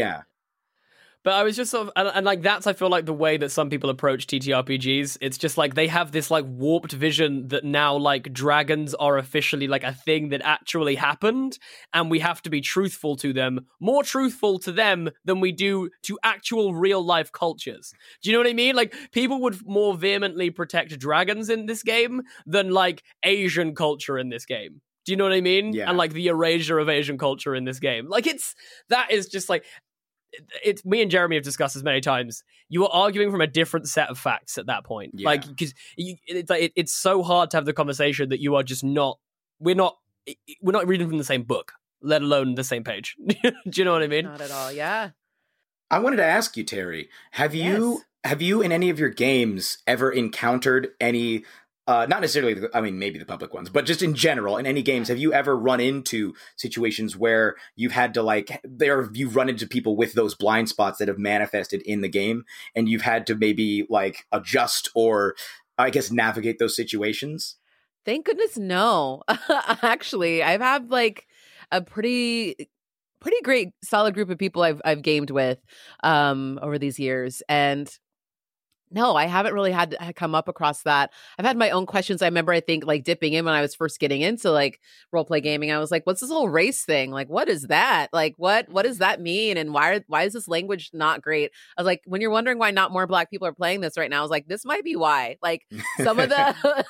But I was just sort of, and like that's, I feel like the way that some people approach TTRPGs, it's just like they have this like warped vision that now like dragons are officially like a thing that actually happened, and we have to be truthful to them, more truthful to them than we do to actual real life cultures. Do you know what I mean? Like people would more vehemently protect dragons in this game than like Asian culture in this game. Do you know what I mean? Yeah. And like the erasure of Asian culture in this game. Like that is just like, it's me and Jeremy have discussed this many times. You are arguing from a different set of facts at that point, like because it's so hard to have the conversation that you are just not. We're not reading from the same book, let alone the same page. Do you know what I mean? Not at all. Yeah. I wanted to ask you, Terry, have you in any of your games ever encountered any? Not necessarily, maybe the public ones, but just in general, in any games, have you ever run into situations where you've had to you've run into people with those blind spots that have manifested in the game, and you've had to maybe like adjust or, I guess, navigate those situations? Thank goodness, no. Actually, I've had like a pretty great, solid group of people I've gamed with over these years, and no, I haven't really had to come up across that. I've had my own questions. I remember, I think, like dipping in when I was first getting into like role play gaming. I was like, "What's this whole race thing? Like, what is that? Like, what does that mean? And why is this language not great?" I was like, when you're wondering why not more Black people are playing this right now, I was like, this might be why. Like some of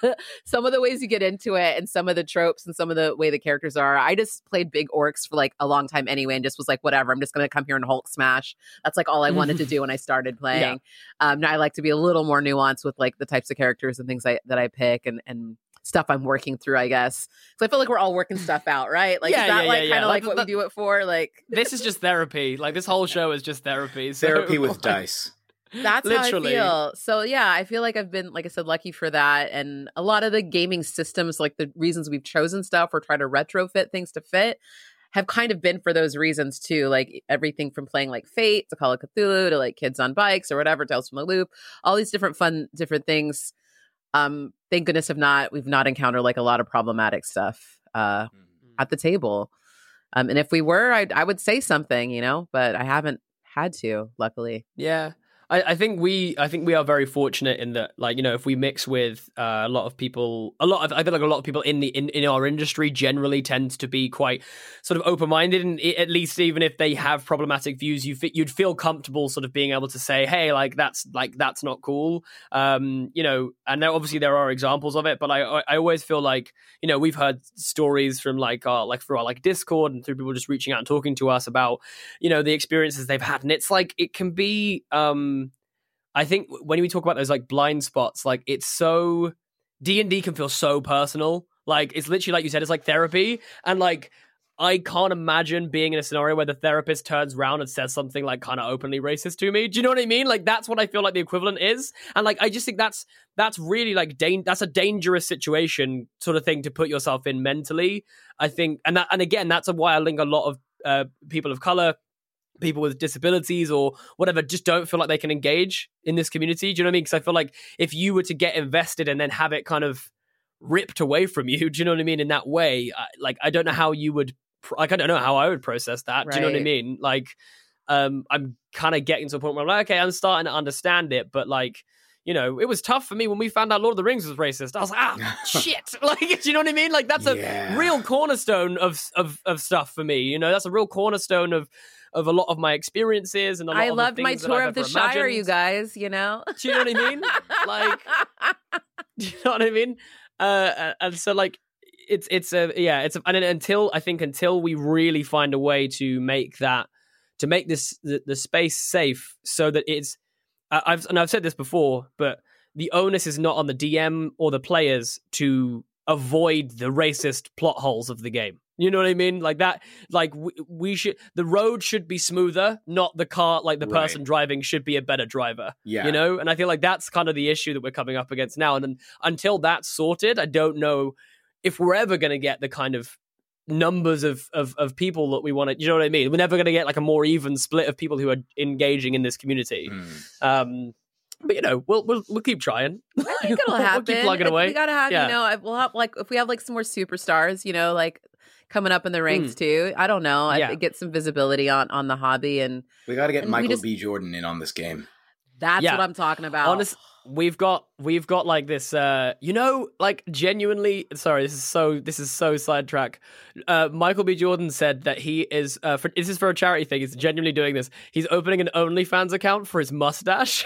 the ways you get into it, and some of the tropes, and some of the way the characters are. I just played big orcs for like a long time anyway, and just was like, whatever. I'm just gonna come here and Hulk smash. That's like all I wanted to do when I started playing. Now I like to be a little more nuanced with like the types of characters and things that I pick and stuff I'm working through, I guess. So I feel like we're all working stuff out, right? Like, is that kind of like what we do it for? Like, this is just therapy. Like, this whole show is just therapy. So, therapy with dice. That's literally how I feel. So yeah, I feel like I've been, like I said, lucky for that. And a lot of the gaming systems, like the reasons we've chosen stuff or try to retrofit things to fit, have kind of been for those reasons too. Like everything from playing like Fate to Call of Cthulhu to like Kids on Bikes or whatever, Tales from the Loop, all these different fun, different things. Thank goodness we've not encountered like a lot of problematic stuff at the table. And if we were, I would say something, but I haven't had to, luckily. Yeah. I think we are very fortunate in that, like, you know, if we mix with a lot of people, I feel like a lot of people in our industry generally tend to be quite sort of open-minded, and at least even if they have problematic views, you'd feel comfortable sort of being able to say, hey, that's not cool, you know. And obviously there are examples of it, but I always feel like, you know, we've heard stories from through our Discord and through people just reaching out and talking to us about, you know, the experiences they've had, and it's like it can be. I think when we talk about those like blind spots, like it's so D&D can feel so personal. Like it's literally, like you said, it's like therapy. And like I can't imagine being in a scenario where the therapist turns around and says something like kind of openly racist to me. Do you know what I mean? Like that's what I feel like the equivalent is. And like I just think that's really like that's a dangerous situation sort of thing to put yourself in mentally. I think, and again, that's why I link a lot of people of color, people with disabilities or whatever, just don't feel like they can engage in this community. Do you know what I mean? Because I feel like if you were to get invested and then have it kind of ripped away from you, do you know what I mean? In that way, I don't know how you would, I don't know how I would process that. Right. Do you know what I mean? Like, I'm kind of getting to a point where I'm like, okay, I'm starting to understand it, but like, you know, it was tough for me when we found out Lord of the Rings was racist. I was like, shit. Like, do you know what I mean? Like, that's a real cornerstone of stuff for me. You know, that's a real cornerstone of a lot of my experiences and a lot I of loved the my things tour that of the I've Shire, imagined. you guys, you know? Do you know what I mean? Like, do you know what I mean? And so like, until we really find a way to make this the space safe so that it's, I've said this before, but the onus is not on the DM or the players to avoid the racist plot holes of the game. You know what I mean? Like that, like we should, the road should be smoother, not the car, like the person driving should be a better driver. Yeah. You know? And I feel like that's kind of the issue that we're coming up against now. And then until that's sorted, I don't know if we're ever going to get the kind of numbers of people that we want to, you know what I mean? We're never going to get like a more even split of people who are engaging in this community. But you know, we'll keep trying. I think it'll happen. We'll keep plugging away. We gotta have, you know, we'll have like if we have like some more superstars, you know, like coming up in the ranks too. I don't know. I get some visibility on the hobby, and we got to get Michael B. Jordan in on this game. That's what I'm talking about. Honestly, we've got like this, you know, like genuinely. Sorry, this is so sidetrack. Michael B. Jordan said that he is. This is for a charity thing. He's genuinely doing this. He's opening an OnlyFans account for his mustache.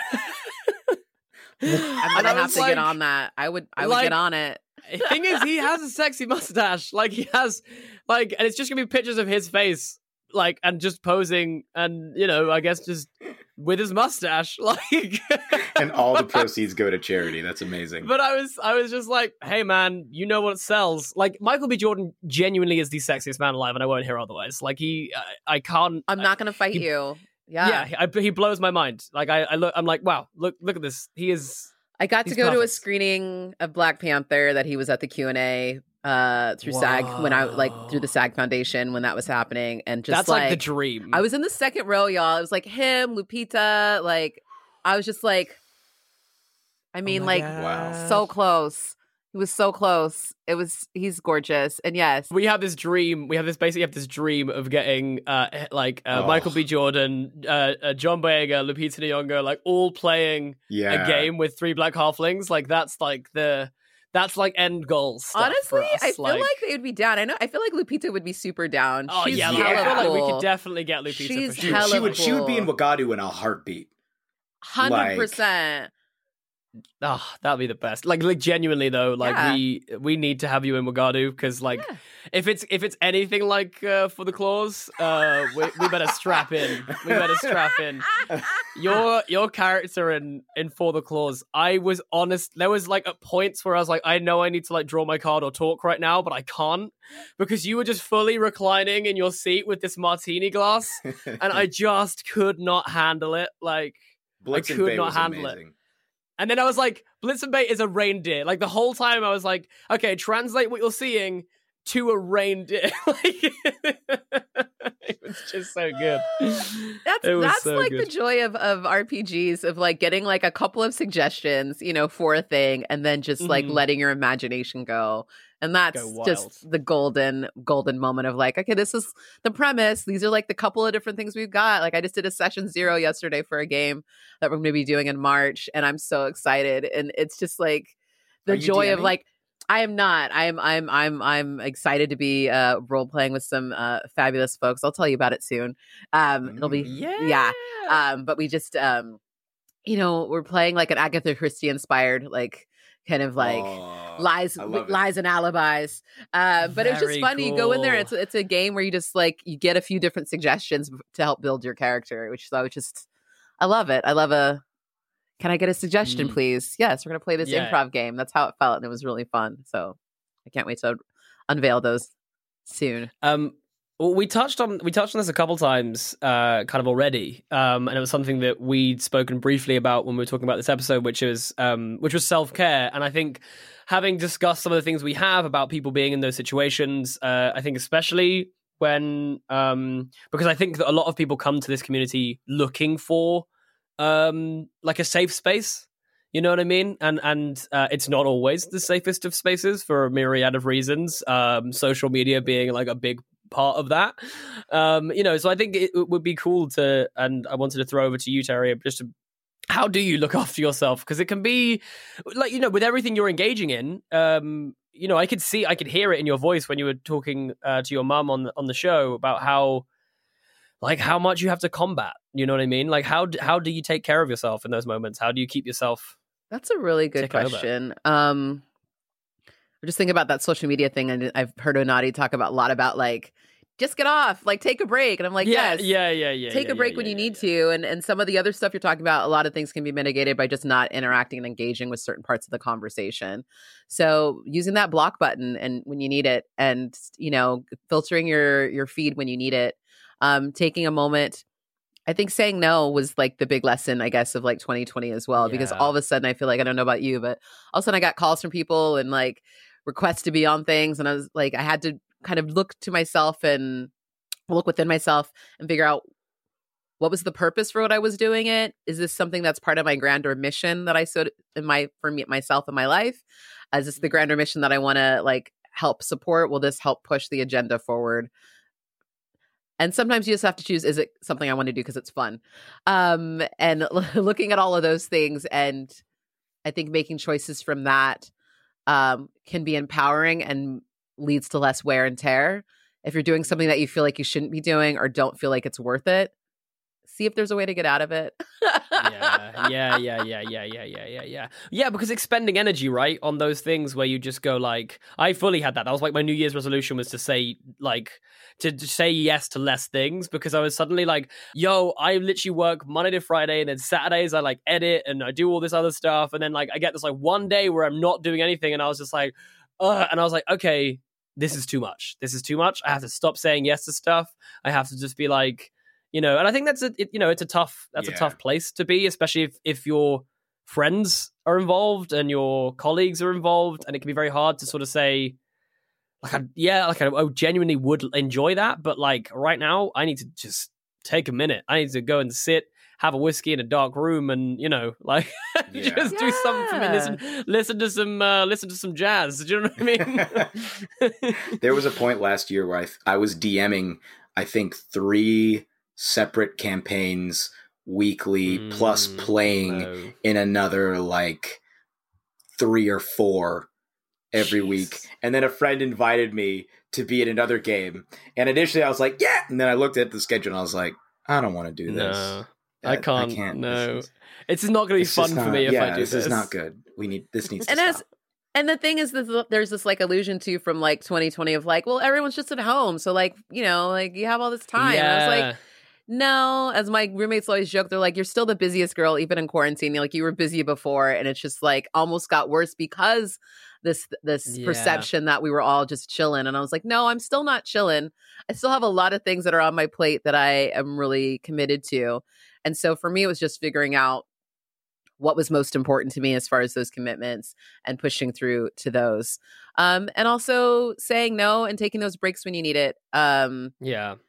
I'm gonna have to get on that. I would get on it. The thing is, he has a sexy mustache. Like he has, like, and it's just gonna be pictures of his face, like, and just posing, and you know, I guess just with his mustache, like. And all the proceeds go to charity. That's amazing. But I was just like, hey man, you know what sells? Like Michael B. Jordan genuinely is the sexiest man alive, and I won't hear otherwise. Like I can't. I'm not gonna fight you. Yeah, he blows my mind. Like I'm like, wow, look at this. He is. I got to go to a screening of Black Panther that he was at the Q&A through SAG when I through the SAG Foundation when that was happening, and just that's like the dream. I was in the second row, y'all. It was like him, Lupita. Like I was just like, I mean, wow, so close. He was so close. He's gorgeous. And yes, we have this dream. We have this dream of getting Michael B. Jordan, John Boyega, Lupita Nyong'o, like all playing a game with 3 black halflings. Like that's like end goal stuff. Honestly, I feel like they would be down. I feel like Lupita would be super down. Oh, I feel like we could definitely get Lupita. She's for sure. She would be in Wagadu in a heartbeat. 100%. Oh, that'd be the best. Like genuinely though, like we need to have you in Wagadu because like if it's anything like For the Claws, we better strap in. We better strap in. Your character in For the Claws, I was honest. There was like at points where I was like, I know I need to like draw my card or talk right now, but I can't because you were just fully reclining in your seat with this martini glass, and I just could not handle it. Like Blitz I could not handle amazing. it. And then I was like, Blitz and Bait is a reindeer. Like the whole time I was like, okay, translate what you're seeing to a reindeer. It was just so good. That's so like good. the joy of RPGs, of like getting like a couple of suggestions, for a thing, and then just like letting your imagination go. And that's just the golden moment of like, okay, this is the premise. These are like the couple of different things we've got. Like I just did a session 0 yesterday for a game that we're going to be doing in March, and I'm so excited. And it's just like the joy of like, I am not. I'm excited to be role playing with some fabulous folks. I'll tell you about it soon. It'll be but we just we're playing like an Agatha Christie inspired like kind of like lies and alibis. But it's just fun. Cool. You go in there. It's a game where you just like you get a few different suggestions to help build your character, which I love it. I love can I get a suggestion, please? Yes, we're going to play this improv game. That's how it felt, and it was really fun. So I can't wait to unveil those soon. Well, we touched on this a couple times kind of already, and it was something that we'd spoken briefly about when we were talking about this episode, which was self-care. And I think having discussed some of the things we have about people being in those situations, I think especially when because I think that a lot of people come to this community looking for like a safe space, you know what I mean? And it's not always the safest of spaces for a myriad of reasons, social media being like a big part of that. So I think it would be cool and I wanted to throw over to you, Terry, how do you look after yourself? Because it can be like, with everything you're engaging in, I could hear it in your voice when you were talking to your mum on the show about how much you have to combat, you know what I mean? Like how do you take care of yourself in those moments? How do you keep yourself? That's a really good question. I'm just thinking about that social media thing, and I've heard Onati talk a lot about like, just get off, like take a break. And I'm like, yeah. Take a break when you need to. And some of the other stuff you're talking about, a lot of things can be mitigated by just not interacting and engaging with certain parts of the conversation. So using that block button and when you need it, and, filtering your feed when you need it, taking a moment. I think saying no was like the big lesson, I guess, of like 2020 as well, because all of a sudden I feel like, I don't know about you, but all of a sudden I got calls from people and like requests to be on things. And I was like, I had to kind of look to myself and look within myself and figure out what was the purpose for what I was doing it. Is this something that's part of my grander mission that I set myself in my life? Is this the grander mission that I want to like help support? Will this help push the agenda forward? And sometimes you just have to choose, is it something I want to do because it's fun? And looking at all of those things, and I think making choices from that can be empowering and leads to less wear and tear. If you're doing something that you feel like you shouldn't be doing or don't feel like it's worth it, see if there's a way to get out of it. Yeah, because expending energy, right, on those things where you just go like, I fully had that. That was like my New Year's resolution was to say yes to less things, because I was suddenly like, yo, I literally work Monday to Friday, and then Saturdays I like edit and I do all this other stuff, and then like I get this like one day where I'm not doing anything, and I was just like, and I was like, okay, this is too much. I have to stop saying yes to stuff. I have to just be like, and I think it's a tough place to be, especially if your friends are involved and your colleagues are involved, and it can be very hard to sort of say, I genuinely would enjoy that, but like right now, I need to just take a minute. I need to go and sit, have a whiskey in a dark room, and just do something for me. Listen to some jazz. Do you know what I mean? There was a point last year where I was DMing, I think 3 separate campaigns weekly, plus playing in another like 3 or 4 every week. And then a friend invited me to be in another game. And initially I was like, yeah. And then I looked at the schedule and I was like, I don't want to do this. No, I can't. No. It's not going to be fun for me if I do this. This is not good. This needs to stop. And the thing is that there's this like illusion too from like 2020 of like, well, everyone's just at home. So like, like you have all this time. Yeah. And I was like, no, as my roommates always joke, they're like, you're still the busiest girl, even in quarantine. You're like, you were busy before. And it's just like almost got worse because this perception that we were all just chilling. And I was like, no, I'm still not chilling. I still have a lot of things that are on my plate that I am really committed to. And so for me, it was just figuring out what was most important to me as far as those commitments and pushing through to those. And also saying no and taking those breaks when you need it.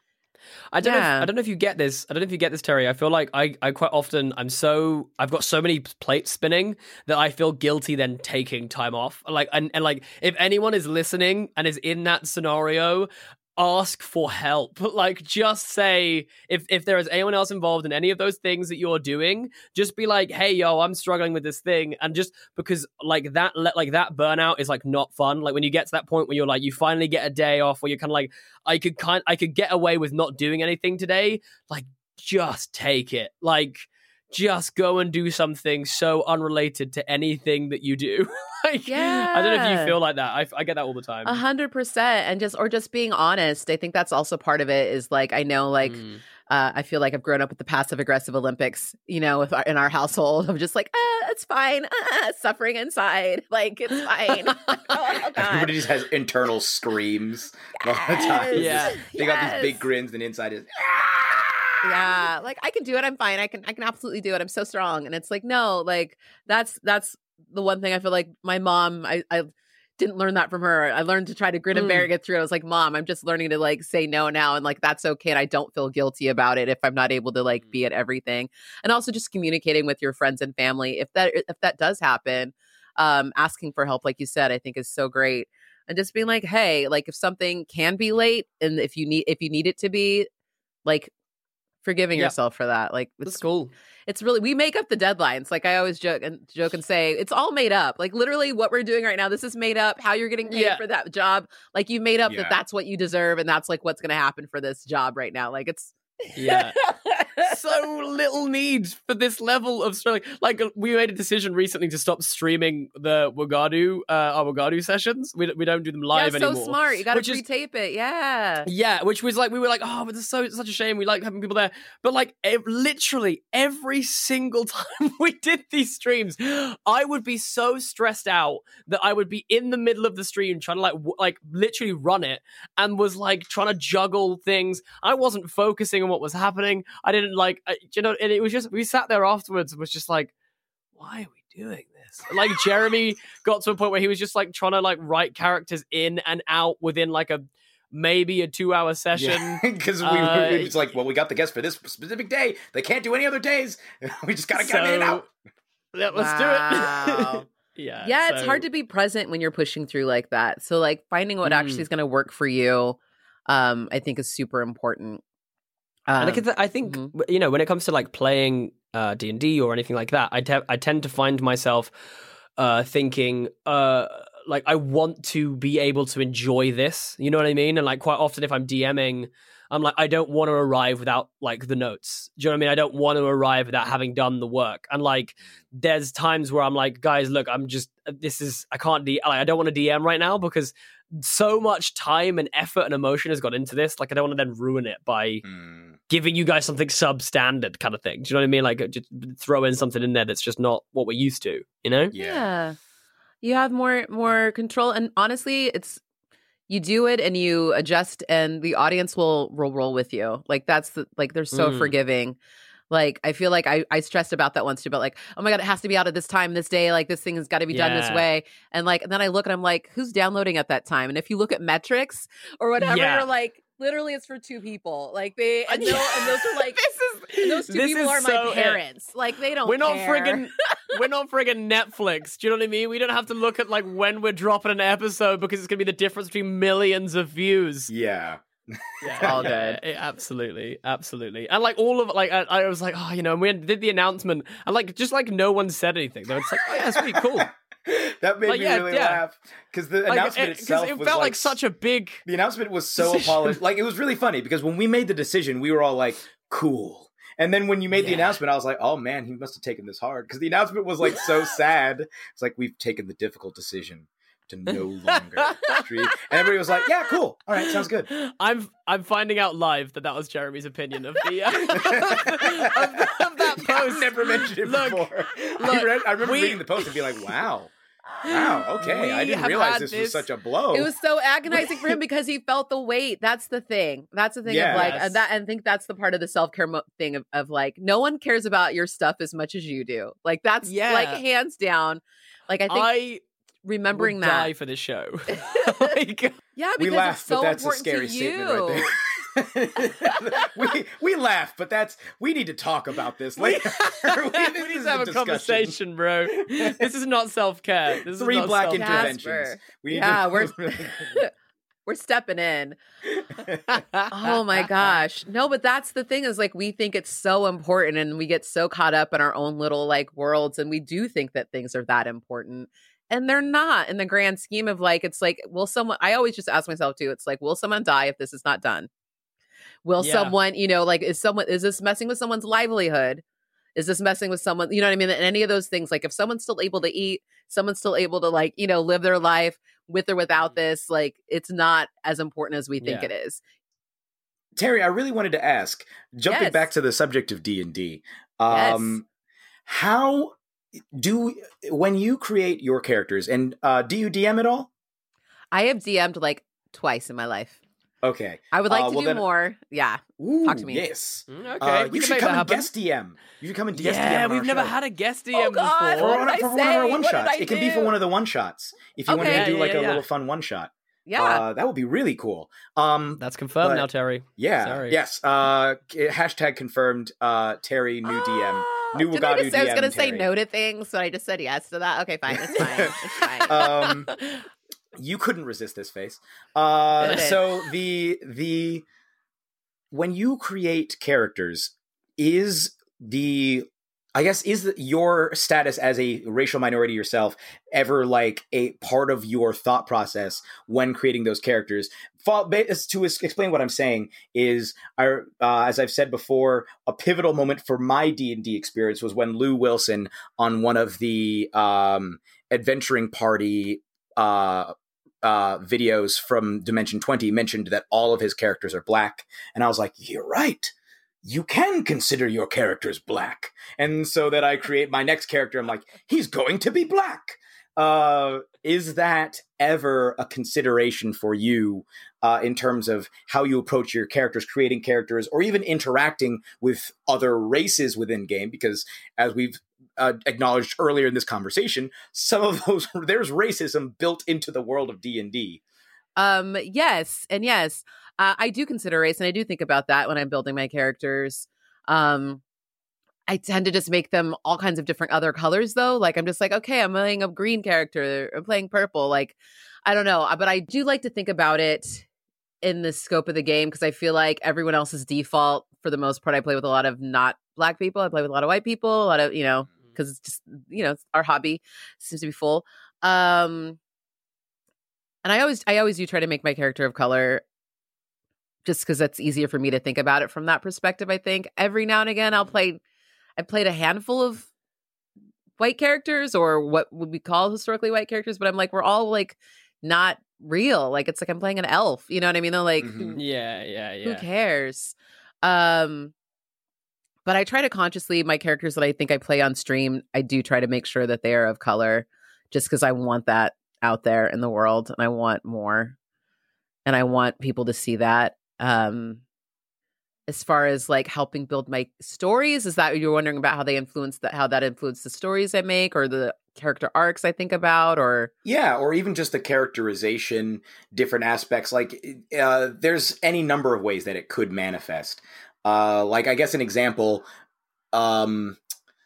I don't know if you get this. I don't know if you get this, Terry. I feel like I quite often I've got so many plates spinning that I feel guilty then taking time off. Like and like if anyone is listening and is in that scenario, ask for help. Like, just say if there is anyone else involved in any of those things that you're doing, just be like, hey, yo, I'm struggling with this thing. And just because like that burnout is like not fun. Like when you get to that point where you're like, you finally get a day off where you're kind of like, I could get away with not doing anything today. Like, just take it. Like, just go and do something so unrelated to anything that you do. Like, yeah. I don't know if you feel like that. I get that all the time. 100%. And just being honest. I think that's also part of it is like, I know like, I feel like I've grown up with the passive aggressive Olympics, you know, in our household. I'm just like, it's fine. Suffering inside. Like, it's fine. Oh, everybody just has internal screams all the time. Yeah. They got these big grins and inside is, yeah, like I can do it. I'm fine. I can absolutely do it. I'm so strong. And it's like, no, like that's the one thing I feel like my mom, I didn't learn that from her. I learned to try to grin and bear it through. I was like, Mom, I'm just learning to like say no now. And like, that's okay. And I don't feel guilty about it if I'm not able to like be at everything. And also just communicating with your friends and family. If that does happen, asking for help, like you said, I think is so great. And just being like, hey, like if something can be late and if you need it to be, like, forgiving yourself for that. Like, that's cool. It's really, we make up the deadlines. Like I always joke and say, it's all made up. Like literally what we're doing right now, this is made up. How you're getting paid for that job. Like you made up that that's what you deserve. And that's like what's going to happen for this job right now. Like it's. Yeah. So little need for this level of streaming. Like we made a decision recently to stop streaming the Wagadu, our Wagadu sessions. We don't do them live anymore. So smart. You got to pre-tape it. Yeah. Yeah. Which was like, we were like, oh, but it's such a shame. We like having people there. But like literally every single time we did these streams, I would be so stressed out that I would be in the middle of the stream trying to like literally run it and was like trying to juggle things. I wasn't focusing on what was happening. I didn't like, and it was just, we sat there afterwards and was just like, why are we doing this? Like Jeremy got to a point where he was just like trying to like write characters in and out within like maybe a 2-hour session. Because we were just like, well, we got the guest for this specific day. They can't do any other days. We just got to get them in and out. Yeah, let's do it. Yeah, it's hard to be present when you're pushing through like that. So like finding what actually is going to work for you, I think is super important. And I think you know, when it comes to like playing D&D or anything like that, I tend to find myself thinking like I want to be able to enjoy this. You know what I mean? And like quite often if I'm DMing, I'm like, I don't want to arrive without like the notes. Do you know what I mean? I don't want to arrive without having done the work. And like, there's times where I'm like, guys, look, I can't I don't want to DM right now because so much time and effort and emotion has gone into this. Like, I don't want to then ruin it by giving you guys something substandard kind of thing. Do you know what I mean? Like, just throw in something in there that's just not what we're used to, you know? Yeah. You have more control. And honestly, you do it and you adjust and the audience will roll with you. Like, they're so forgiving. Like, I feel like I stressed about that once too, but like, oh my God, it has to be out at this time, this day. Like, this thing has got to be done this way. And like, and then I look and I'm like, who's downloading at that time? And if you look at metrics or whatever, like, literally it's for 2 people. Like those are like, those 2 people are my parents. Like, they don't we're not care. We're not friggin' Netflix. Do you know what I mean? We don't have to look at like when we're dropping an episode because it's going to be the difference between millions of views. Yeah. Yeah, all good. Absolutely. And like all of it, like I was like, oh, you know, and we did the announcement, and like just like no one said anything. They were just like, oh yeah, sweet, cool. That made me really laugh because the announcement itself it was felt like such a big. The announcement was so apologetic. Like, it was really funny because when we made the decision, we were all like, cool. And then when you made the announcement, I was like, oh man, he must have taken this hard because the announcement was like so sad. It's like, we've taken the difficult decision to no longer stream. And everybody was like, yeah, cool. All right, sounds good. I'm finding out live that was Jeremy's opinion of the of that post. I've never mentioned it before. I remember reading the post and being like, wow, okay. I didn't realize this was such a blow. It was so agonizing for him because he felt the weight. That's the thing. Of like, and I think that's the part of the self-care thing of like, no one cares about your stuff as much as you do. Like, that's like hands down. Like, I think remembering that die for the show. Yeah, because we laugh, it's so but that's a important scary to statement you. right there. we laugh, but we need to talk about this later. We need to have a conversation, bro. This is not self-care. This 3 is not black self-care. interventions. We're stepping in. Oh my gosh. No, but that's the thing is like we think it's so important and we get so caught up in our own little like worlds and we do think that things are that important. And they're not in the grand scheme of like, it's like, I always just ask myself too, it's like, will someone die if this is not done? Will someone, like, is this messing with someone's livelihood? Is this messing with someone, you know what I mean? And any of those things, like if someone's still able to eat, someone's still able to like, live their life with or without this, like it's not as important as we think it is. Terry, I really wanted to ask, jumping back to the subject of D&D, how when you create your characters, and do you DM at all? I have DM'd like twice in my life. Okay. I would like to do more. Yeah. Ooh, talk to me. Yes. Okay. You should come and guest DM. You should come and guest DM. Yeah, we've never had a guest DM before. For one of our one shots. It can be for one of the one shots. If you want to do like a little fun one shot. Yeah. That would be really cool. That's confirmed now, Terry. Yeah. Sorry. Yes. Hashtag confirmed Terry new DM. New Wagadu DM. I was going to say no to things, so I just said yes to that. Okay, fine. It's fine. It's fine. You couldn't resist this face. So when you create characters, is your status as a racial minority yourself ever like a part of your thought process when creating those characters? To explain what I'm saying is, as I've said before, a pivotal moment for my D&D experience was when Lou Wilson on one of the adventuring party videos from Dimension 20 mentioned that all of his characters are black. And I was like, you're right. You can consider your characters black. And so that I create my next character, I'm like, he's going to be black. Is that ever a consideration for you in terms of how you approach your characters, creating characters, or even interacting with other races within game? Because as we've acknowledged earlier in this conversation, some of those, there's racism built into the world of D&D. Yes. And yes, I do consider race and I do think about that when I'm building my characters. I tend to just make them all kinds of different other colors though. Like I'm just like, okay, I'm playing a green character, I'm playing purple. Like, I don't know, but I do like to think about it in the scope of the game because I feel like everyone else's default, for the most part, I play with a lot of not black people. I play with a lot of white people, a lot of, because it's just, our hobby seems to be full. And I always do try to make my character of color just because that's easier for me to think about it from that perspective. I think every now and again I played a handful of white characters or what would be called historically white characters, but I'm like, we're all like not real. Like, it's like I'm playing an elf, you know what I mean? They're like, yeah. Who cares? But I try to consciously, my characters that I think I play on stream, I do try to make sure that they are of color just because I want that out there in the world and I want more and I want people to see that. As far as like helping build my stories, is that you're wondering about how they influence that, how that influenced the stories I make or the character arcs I think about, or or even just the characterization, different aspects. Like there's any number of ways that it could manifest. Like I guess an example, in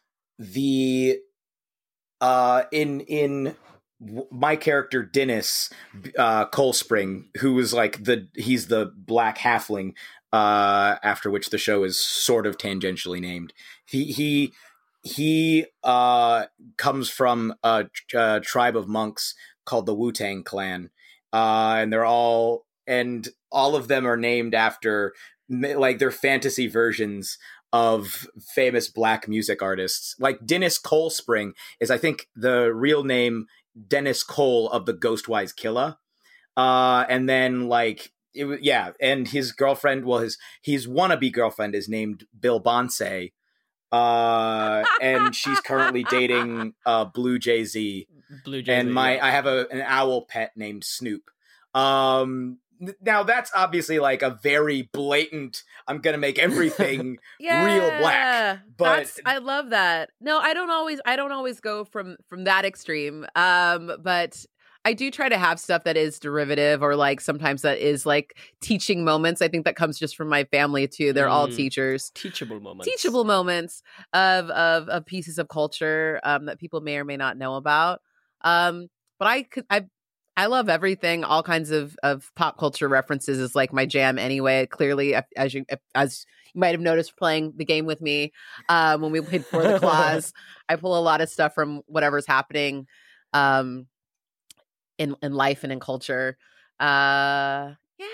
my character Dennis Colespring, who is like he's the black halfling, after which the show is sort of tangentially named. He comes from a tribe of monks called the Wu-Tang Clan, and all of them are named after like their fantasy versions of famous black music artists. Like Dennis Colespring is, I think, the real name Dennis Cole of the Ghostwise Killer, and then like. And his girlfriend, his wannabe girlfriend is named Bill Bonse, and she's currently dating Blue Jay-Z. And I have an owl pet named Snoop. Now that's obviously like a very blatant, I'm gonna make everything real black. But I love that. No, I don't always go from that extreme. But I do try to have stuff that is derivative, or like sometimes that is like teaching moments. I think that comes just from my family too. They're all teachers. Teachable moments. Teachable moments of pieces of culture that people may or may not know about. But I love everything. All kinds of pop culture references is like my jam anyway. Clearly, as you might have noticed playing the game with me when we played For the Claws, I pull a lot of stuff from whatever's happening in life and in culture. I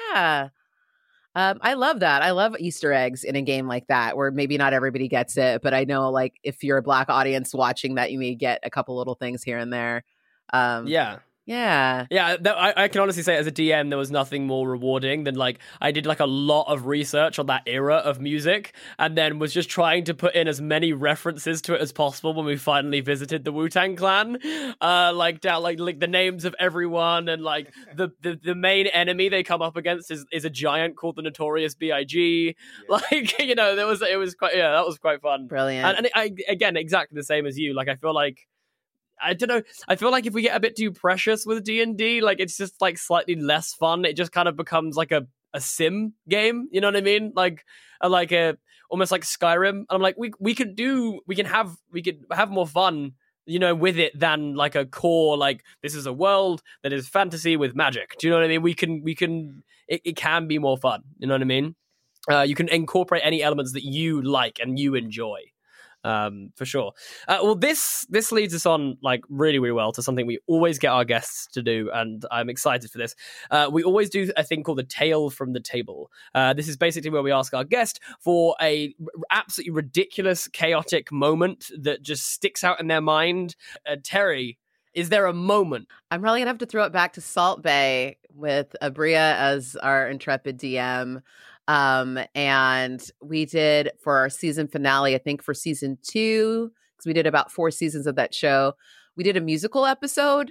love that. I love Easter eggs in a game like that, where maybe not everybody gets it, but I know like if you're a Black audience watching that, you may get a couple little things here and there. Yeah. I can honestly say, as a DM, there was nothing more rewarding than like I did like a lot of research on that era of music, and then was just trying to put in as many references to it as possible when we finally visited the Wu-Tang Clan. Like the names of everyone, and like the main enemy they come up against is a giant called the Notorious B.I.G. Like, you know, that was quite fun. Brilliant. And I again, exactly the same as you. Like, I feel like, I don't know. I feel like if we get a bit too precious with D&D, like it's just like slightly less fun. It just kind of becomes like a sim game. You know what I mean? Like almost like Skyrim. And I'm like, we could have more fun, you know, with it than like a core, like this is a world that is fantasy with magic. Do you know what I mean? It can be more fun. You know what I mean? You can incorporate any elements that you like and you enjoy. For sure. Well, this leads us on like really, really well to something we always get our guests to do, and I'm excited for this. We always do a thing called the Tale from the Table. This is basically where we ask our guest for a absolutely ridiculous, chaotic moment that just sticks out in their mind. Terry, is there a moment? I'm probably gonna have to throw it back to Salt Bay with Abria as our intrepid DM. And we did for our season finale, I think for season 2, because we did about 4 seasons of that show, we did a musical episode.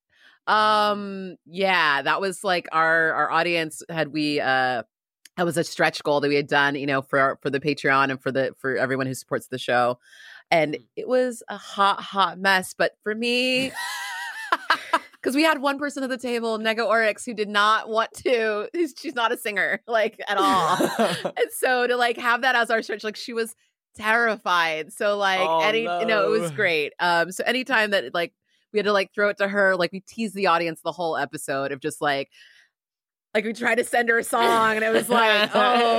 That was like our audience had that was a stretch goal that we had done, you know, for the Patreon and for everyone who supports the show. And it was a hot mess. But for me, because we had one person at the table, Nega Oryx, who did not want to. She's not a singer, like, at all. And so to like have that as our search, like, she was terrified. So like it was great. So anytime that like we had to like throw it to her, like we teased the audience the whole episode of just like we tried to send her a song, and it was like,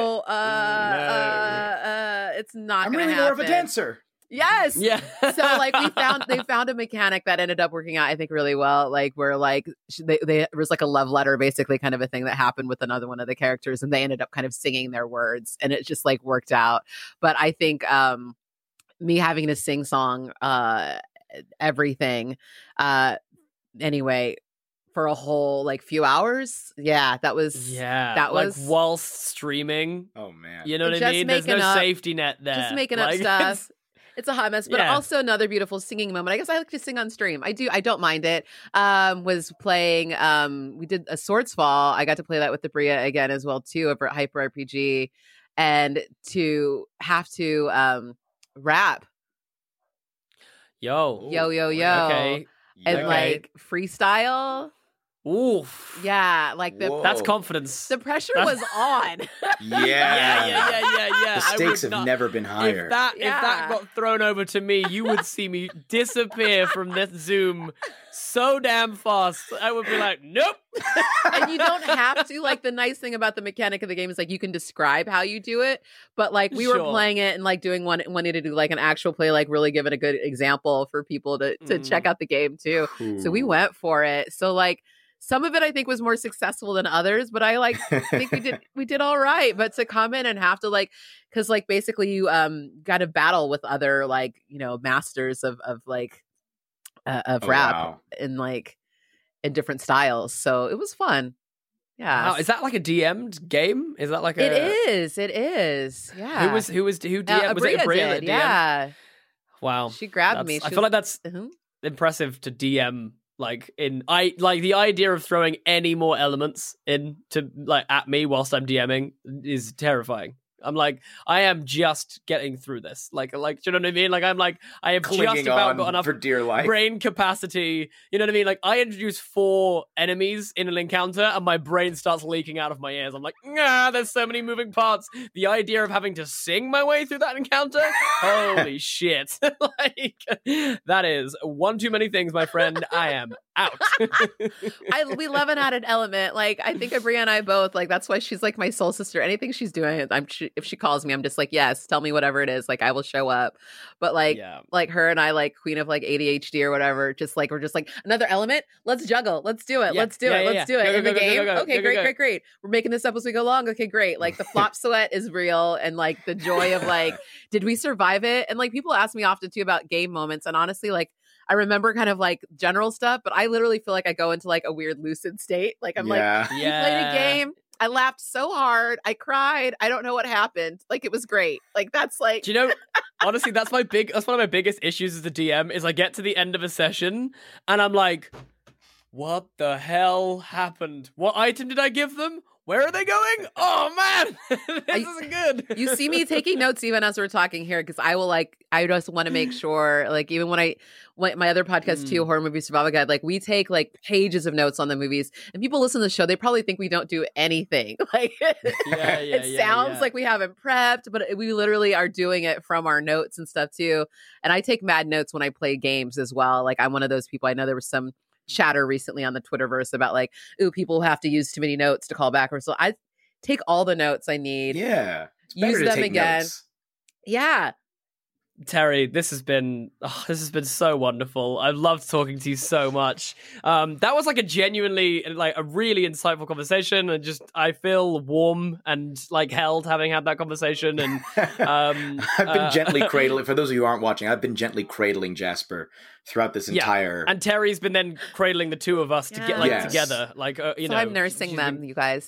it's not. I'm gonna really happen. more of a dancer. Yes. Yeah. So like they found a mechanic that ended up working out, I think, really well. Like where like there was like a love letter, basically, kind of a thing that happened with another one of the characters, and they ended up kind of singing their words, and it just like worked out. But I think me having to sing song everything anyway for a whole like few hours, that was like whilst streaming. Oh man, you know what I mean? There's no safety net there. Just making up stuff. It's a hot mess, but also another beautiful singing moment. I guess I like to sing on stream. I do. I don't mind it. Was playing. We did a Swords Fall. I got to play that with the Bria again as well too over at Hyper RPG, and to have to rap. Yo. Okay. And like freestyle. Oof. Yeah, like that's confidence. The pressure was on. Yeah. The stakes have never been higher. If that got thrown over to me, you would see me disappear from this Zoom so damn fast. I would be like, nope. And you don't have to. Like, the nice thing about the mechanic of the game is like you can describe how you do it, but like we were playing it and like doing wanting to do like an actual play, like really give it a good example for people to check out the game too. Cool. So we went for it. So like some of it I think was more successful than others, but I think we did all right. But to come in and have to like, because like basically you got to battle with other like, you know, masters of like rap in like in different styles. So it was fun. Yeah. Wow. Is that like a DM'd game? Is that like a? It is. Yeah. Who DM'd? Was it Abria that DM'd? Yeah. Wow. She grabbed me. I feel like that's impressive to DM. Like the idea of throwing any more elements in to like at me whilst I'm DMing is terrifying. I'm like, I am just getting through this. Like, do you know what I mean? Like, I have Clinging just about on got enough for dear life. brain capacity. You know what I mean? Like, I introduce 4 enemies in an encounter, and my brain starts leaking out of my ears. I'm like, there's so many moving parts. The idea of having to sing my way through that encounter, holy shit! Like, that is one too many things, my friend. I am out. We love an added element. Like, I think Abria and I both, like, that's why she's like my soul sister. Anything she's doing, if she calls me, I'm just like, yes, tell me whatever it is. Like, I will show up. But like her and I, like queen of like ADHD or whatever, just like, we're just like, another element, let's juggle. Let's do it. Let's do it. Let's do it. In the game. Okay, great. We're making this up as we go along. Okay, great. Like, the flop sweat is real. And like the joy of like, did we survive it? And like, people ask me often too about game moments. And honestly, like, I remember kind of like general stuff, but I literally feel like I go into like a weird lucid state. Like, I'm like, we played a game. I laughed so hard. I cried. I don't know what happened. Like, it was great. Like, that's like, do you know, honestly, that's one of my biggest issues as a DM is I get to the end of a session and I'm like, what the hell happened? What item did I give them? Where are they going? Oh man, this isn't good. You see me taking notes even as we're talking here, because I just want to make sure, like, even when my other podcast too, Horror Movie Survival Guide, like, we take like pages of notes on the movies, and people listen to the show, they probably think we don't do anything. Like, it sounds like we haven't prepped, but we literally are doing it from our notes and stuff too. And I take mad notes when I play games as well. Like, I'm one of those people. I know there was some chatter recently on the Twitterverse about like, ooh, people have to use too many notes to call back. So I take all the notes I need. Yeah. Use them again. Notes. Yeah. Terry, this has been so wonderful. I've loved talking to you so much. That was like a genuinely, like, a really insightful conversation, and just I feel warm and like held having had that conversation. And I've been gently cradling. For those of you who aren't watching, I've been gently cradling Jasper throughout this entire. And Terry's been then cradling the two of us to get together. Like, you know, I'm nursing them, you guys.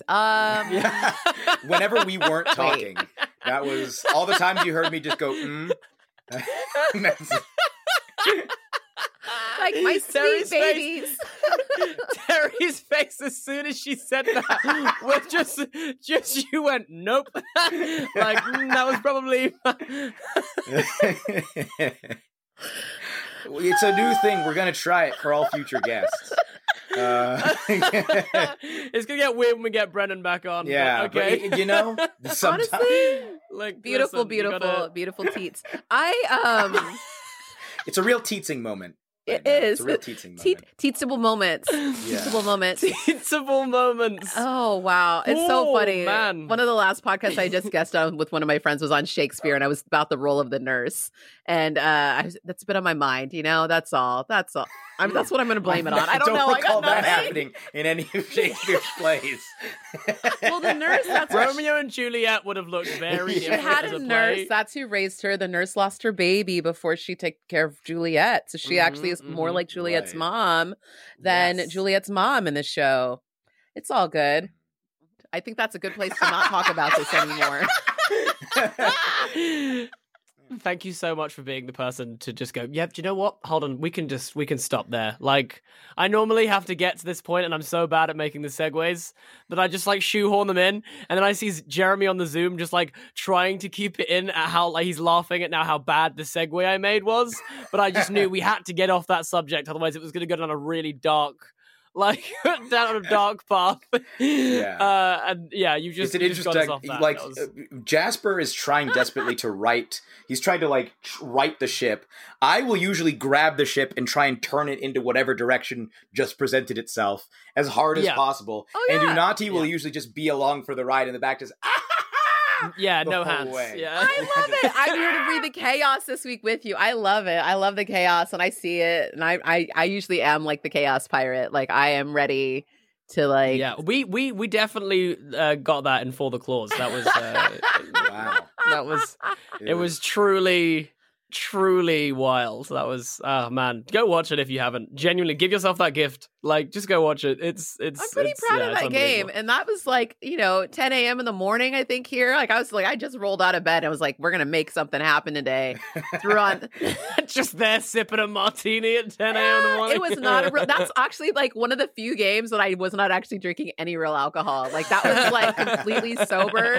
Whenever we weren't talking, that was all the times you heard me just go. Like my sweet babies. Terry's face as soon as she said that was just you went nope. Like, that was probably. It's a new thing. We're gonna try it for all future guests. It's gonna get weird when we get Brennan back on. Yeah, but okay. But, you know, sometimes like, beautiful teats. It's a real teatsing moment. It is. It's a real teatsing moment. Teachable moments. Teachable moments. Teachable moments. Oh, wow. It's so funny. Man. One of the last podcasts I just guested on with one of my friends was on Shakespeare, and I was about the role of the nurse. And that's been on my mind, you know? That's all. That's what I'm going to blame it on. I don't know. I recall that happening in any of Shakespeare's plays. Well, the nurse, that's Romeo and Juliet would have looked very different. She had as a play. nurse. That's who raised her. The nurse lost her baby before she took care of Juliet. So she actually is more like Juliet's mom than Juliet's mom in the show. It's all good. I think that's a good place to not talk about this anymore. Thank you so much for being the person to just go, yep, do you know what? Hold on, we can stop there. Like, I normally have to get to this point, and I'm so bad at making the segues that I just like shoehorn them in, and then I see Jeremy on the Zoom just like trying to keep it in at how like he's laughing at now how bad the segue I made was, but I just knew we had to get off that subject, otherwise it was going to go down a really dark, like down a dark path. And you just it's an you just got us off interesting. that. Like, That was... Jasper is trying desperately to write. He's trying to like right the ship. I will usually grab the ship and try and turn it into whatever direction just presented itself as hard as possible. Oh, and Unati will usually just be along for the ride in the back, just no hands. Way. Yeah, I love it. I'm here to breathe the chaos this week with you. I love it. I love the chaos, and I see it. And I usually am like the chaos pirate. Like, I am ready to like. Yeah, we definitely got that in For the Claws. That was wow. That was it was truly wild. That was man. Go watch it if you haven't. Genuinely, give yourself that gift. Like, just go watch it. It's I'm pretty proud of that game, and that was like 10 a.m. in the morning. I think here, like I just rolled out of bed and was like, we're gonna make something happen today. Threw on just there sipping a martini at 10 a.m. in the morning. It was not a real. That's actually like one of the few games that I was not actually drinking any real alcohol. Like, that was like completely sober.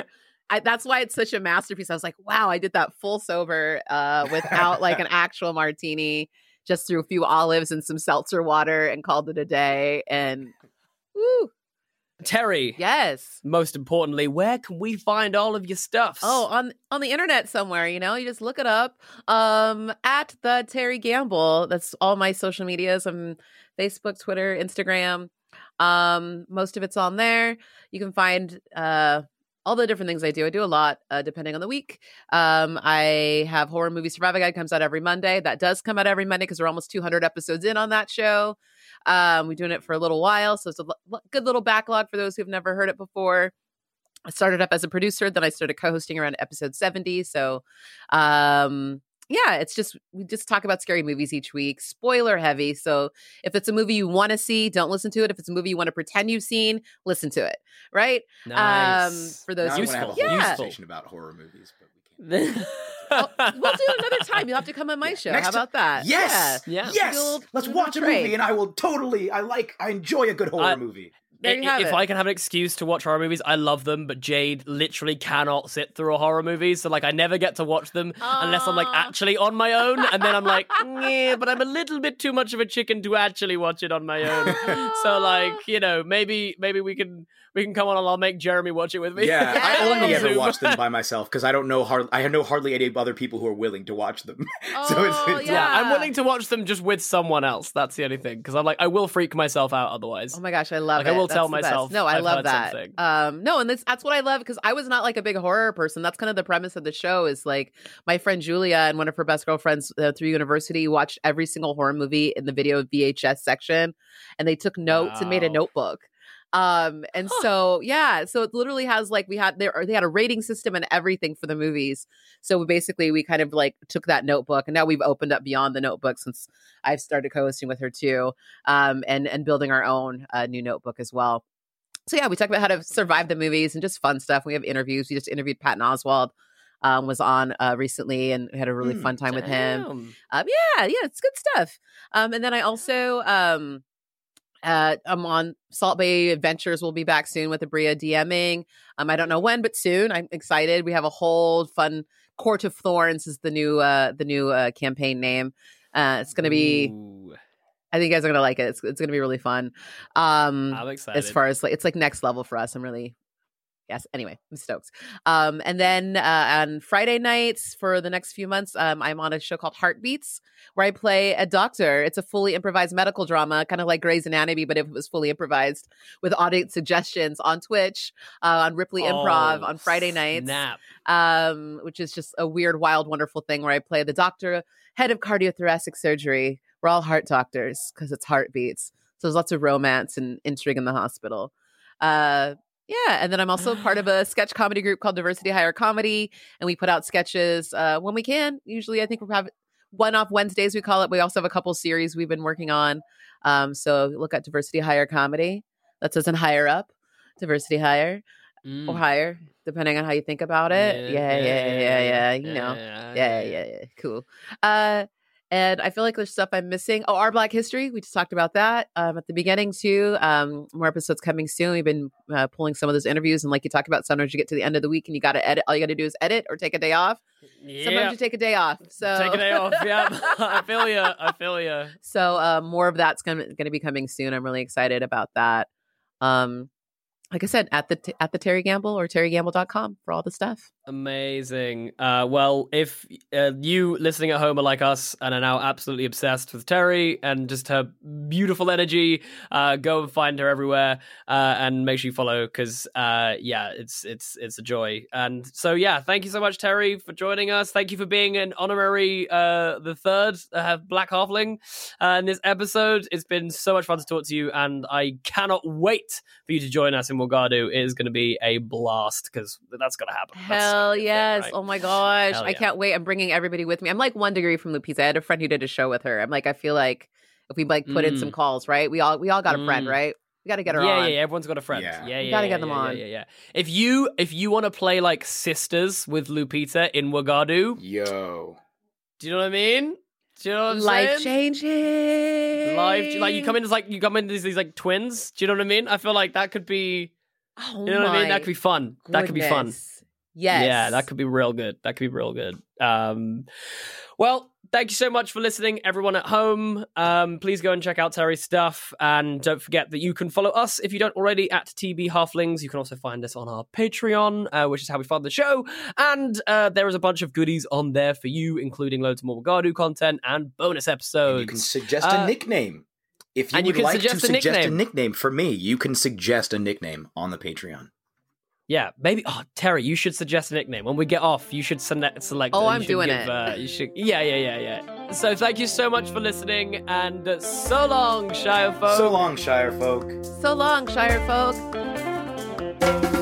that's why it's such a masterpiece. I was like, wow, I did that full sober without like an actual martini, just threw a few olives and some seltzer water and called it a day. And woo. Terry. Yes. Most importantly, where can we find all of your stuff? Oh, on the internet somewhere, you just look it up. At the Terry Gamble. That's all my social medias. I'm Facebook, Twitter, Instagram. Most of it's on there. You can find all the different things I do. I do a lot, depending on the week. I have Horror Movie Survival Guide, comes out every Monday. That does come out every Monday because we're almost 200 episodes in on that show. We're doing it for a little while, so it's a good little backlog for those who've never heard it before. I started up as a producer, then I started co-hosting around episode 70. So, we just talk about scary movies each week, spoiler heavy. So if it's a movie you want to see, don't listen to it. If it's a movie you want to pretend you've seen, listen to it. Right? Nice. For those useful. I want to have a whole conversation about horror movies, but we can't. We'll do it another time. You'll have to come on my show. How about that? Yes. Yeah. Yes. Let's watch a movie, and I will totally. I enjoy a good horror movie. If I can have an excuse to watch horror movies, I love them, but Jade literally cannot sit through a horror movie, so I never get to watch them unless I'm actually on my own, and then I'm like, yeah, but I'm a little bit too much of a chicken to actually watch it on my own. So maybe we can come on and I'll make Jeremy watch it with me. Yeah, I only ever watch them by myself because I know hardly any other people who are willing to watch them. I'm willing to watch them just with someone else. That's the only thing, because I will freak myself out otherwise. Oh my gosh, I love it. I will tell myself. No, I love that. Something. And that's what I love, because I was not like a big horror person. That's kind of the premise of the show. Is like my friend Julia and one of her best girlfriends through university watched every single horror movie in the video VHS section, and they took notes and made a notebook. So it literally has they had a rating system and everything for the movies. So we kind of took that notebook, and now we've opened up beyond the notebook since I've started co-hosting with her too, and building our own new notebook as well. So yeah, we talk about how to survive the movies and just fun stuff. We have interviews. We just interviewed Patton Oswalt, was on recently, and had a really fun time with him. It's good stuff. And then I also I'm on Salt Bay Adventures. We'll be back soon with Abria DMing. I don't know when, but soon. I'm excited. We have a whole fun Court of Thorns is the new campaign name. It's going to be. Ooh. I think you guys are going to like it. It's going to be really fun. I'm excited. As far as it's next level for us. Yes. Anyway, I'm stoked. And then on Friday nights for the next few months, I'm on a show called Heartbeats, where I play a doctor. It's a fully improvised medical drama, kind of like Grey's Anatomy, but if it was fully improvised with audience suggestions on Twitch, on Ripley Improv on Friday nights, which is just a weird, wild, wonderful thing where I play the doctor, head of cardiothoracic surgery. We're all heart doctors because it's Heartbeats. So there's lots of romance and intrigue in the hospital. Yeah, and then I'm also part of a sketch comedy group called Diversity Hire Comedy, and we put out sketches when we can. Usually, I think we have one-off Wednesdays, we call it. We also have a couple series we've been working on. So look at Diversity Hire Comedy. That doesn't hire up. Diversity Hire or hire, depending on how you think about it. Yeah. Cool. And I feel like there's stuff I'm missing. Oh, Our Black History. We just talked about that at the beginning too. More episodes coming soon. We've been pulling some of those interviews. And like you talked about, sometimes you get to the end of the week and you got to edit. All you got to do is edit or take a day off. Yeah. Sometimes you take a day off. So take a day off. Yeah, I feel you. So more of that's going to be coming soon. I'm really excited about that. Like I said, at the Terry Gamble or terrygamble.com for all the stuff. Amazing. Well, if you listening at home are like us and are now absolutely obsessed with Terry and just her beautiful energy, go and find her everywhere and make sure you follow because it's a joy. And so thank you so much, Terry, for joining us. Thank you for being an honorary the third Black Halfling in this episode. It's been so much fun to talk to you, and I cannot wait for you to join us in Wagadu. It is going to be a blast because that's going to happen. Hell yes. Right? Oh my gosh. Yeah. I can't wait. I'm bringing everybody with me. I'm like 1 degree from Lupita. I had a friend who did a show with her. I'm like, I feel like if we put in some calls, right? We all got a friend, right? We got to get her on. Yeah, everyone's got a friend. Yeah. We got to get them on. Yeah. If you want to play like sisters with Lupita in Wagadu, yo. Do you know what I mean? Do you know what I'm saying? Life-changing. Like you come in as these like twins. Do you know what I mean? I feel like that could be. Oh, you know what I mean? That could be fun. Goodness. That could be fun. Yes. Yeah, that could be real good. Well, thank you so much for listening, everyone at home. Please go and check out Terry's stuff. And don't forget that you can follow us, if you don't already, at TB Halflings. You can also find us on our Patreon, which is how we fund the show. And there is a bunch of goodies on there for you, including loads more Gardu content and bonus episodes. And you can suggest a nickname. If you would like to suggest a nickname for me, you can suggest a nickname on the Patreon. Yeah, maybe. Oh, Terry, you should suggest a nickname. When we get off, you should select. Oh, I'm doing it. You should. Yeah. So thank you so much for listening, and so long, Shire folk. So long, Shire folk. So long, Shire folk.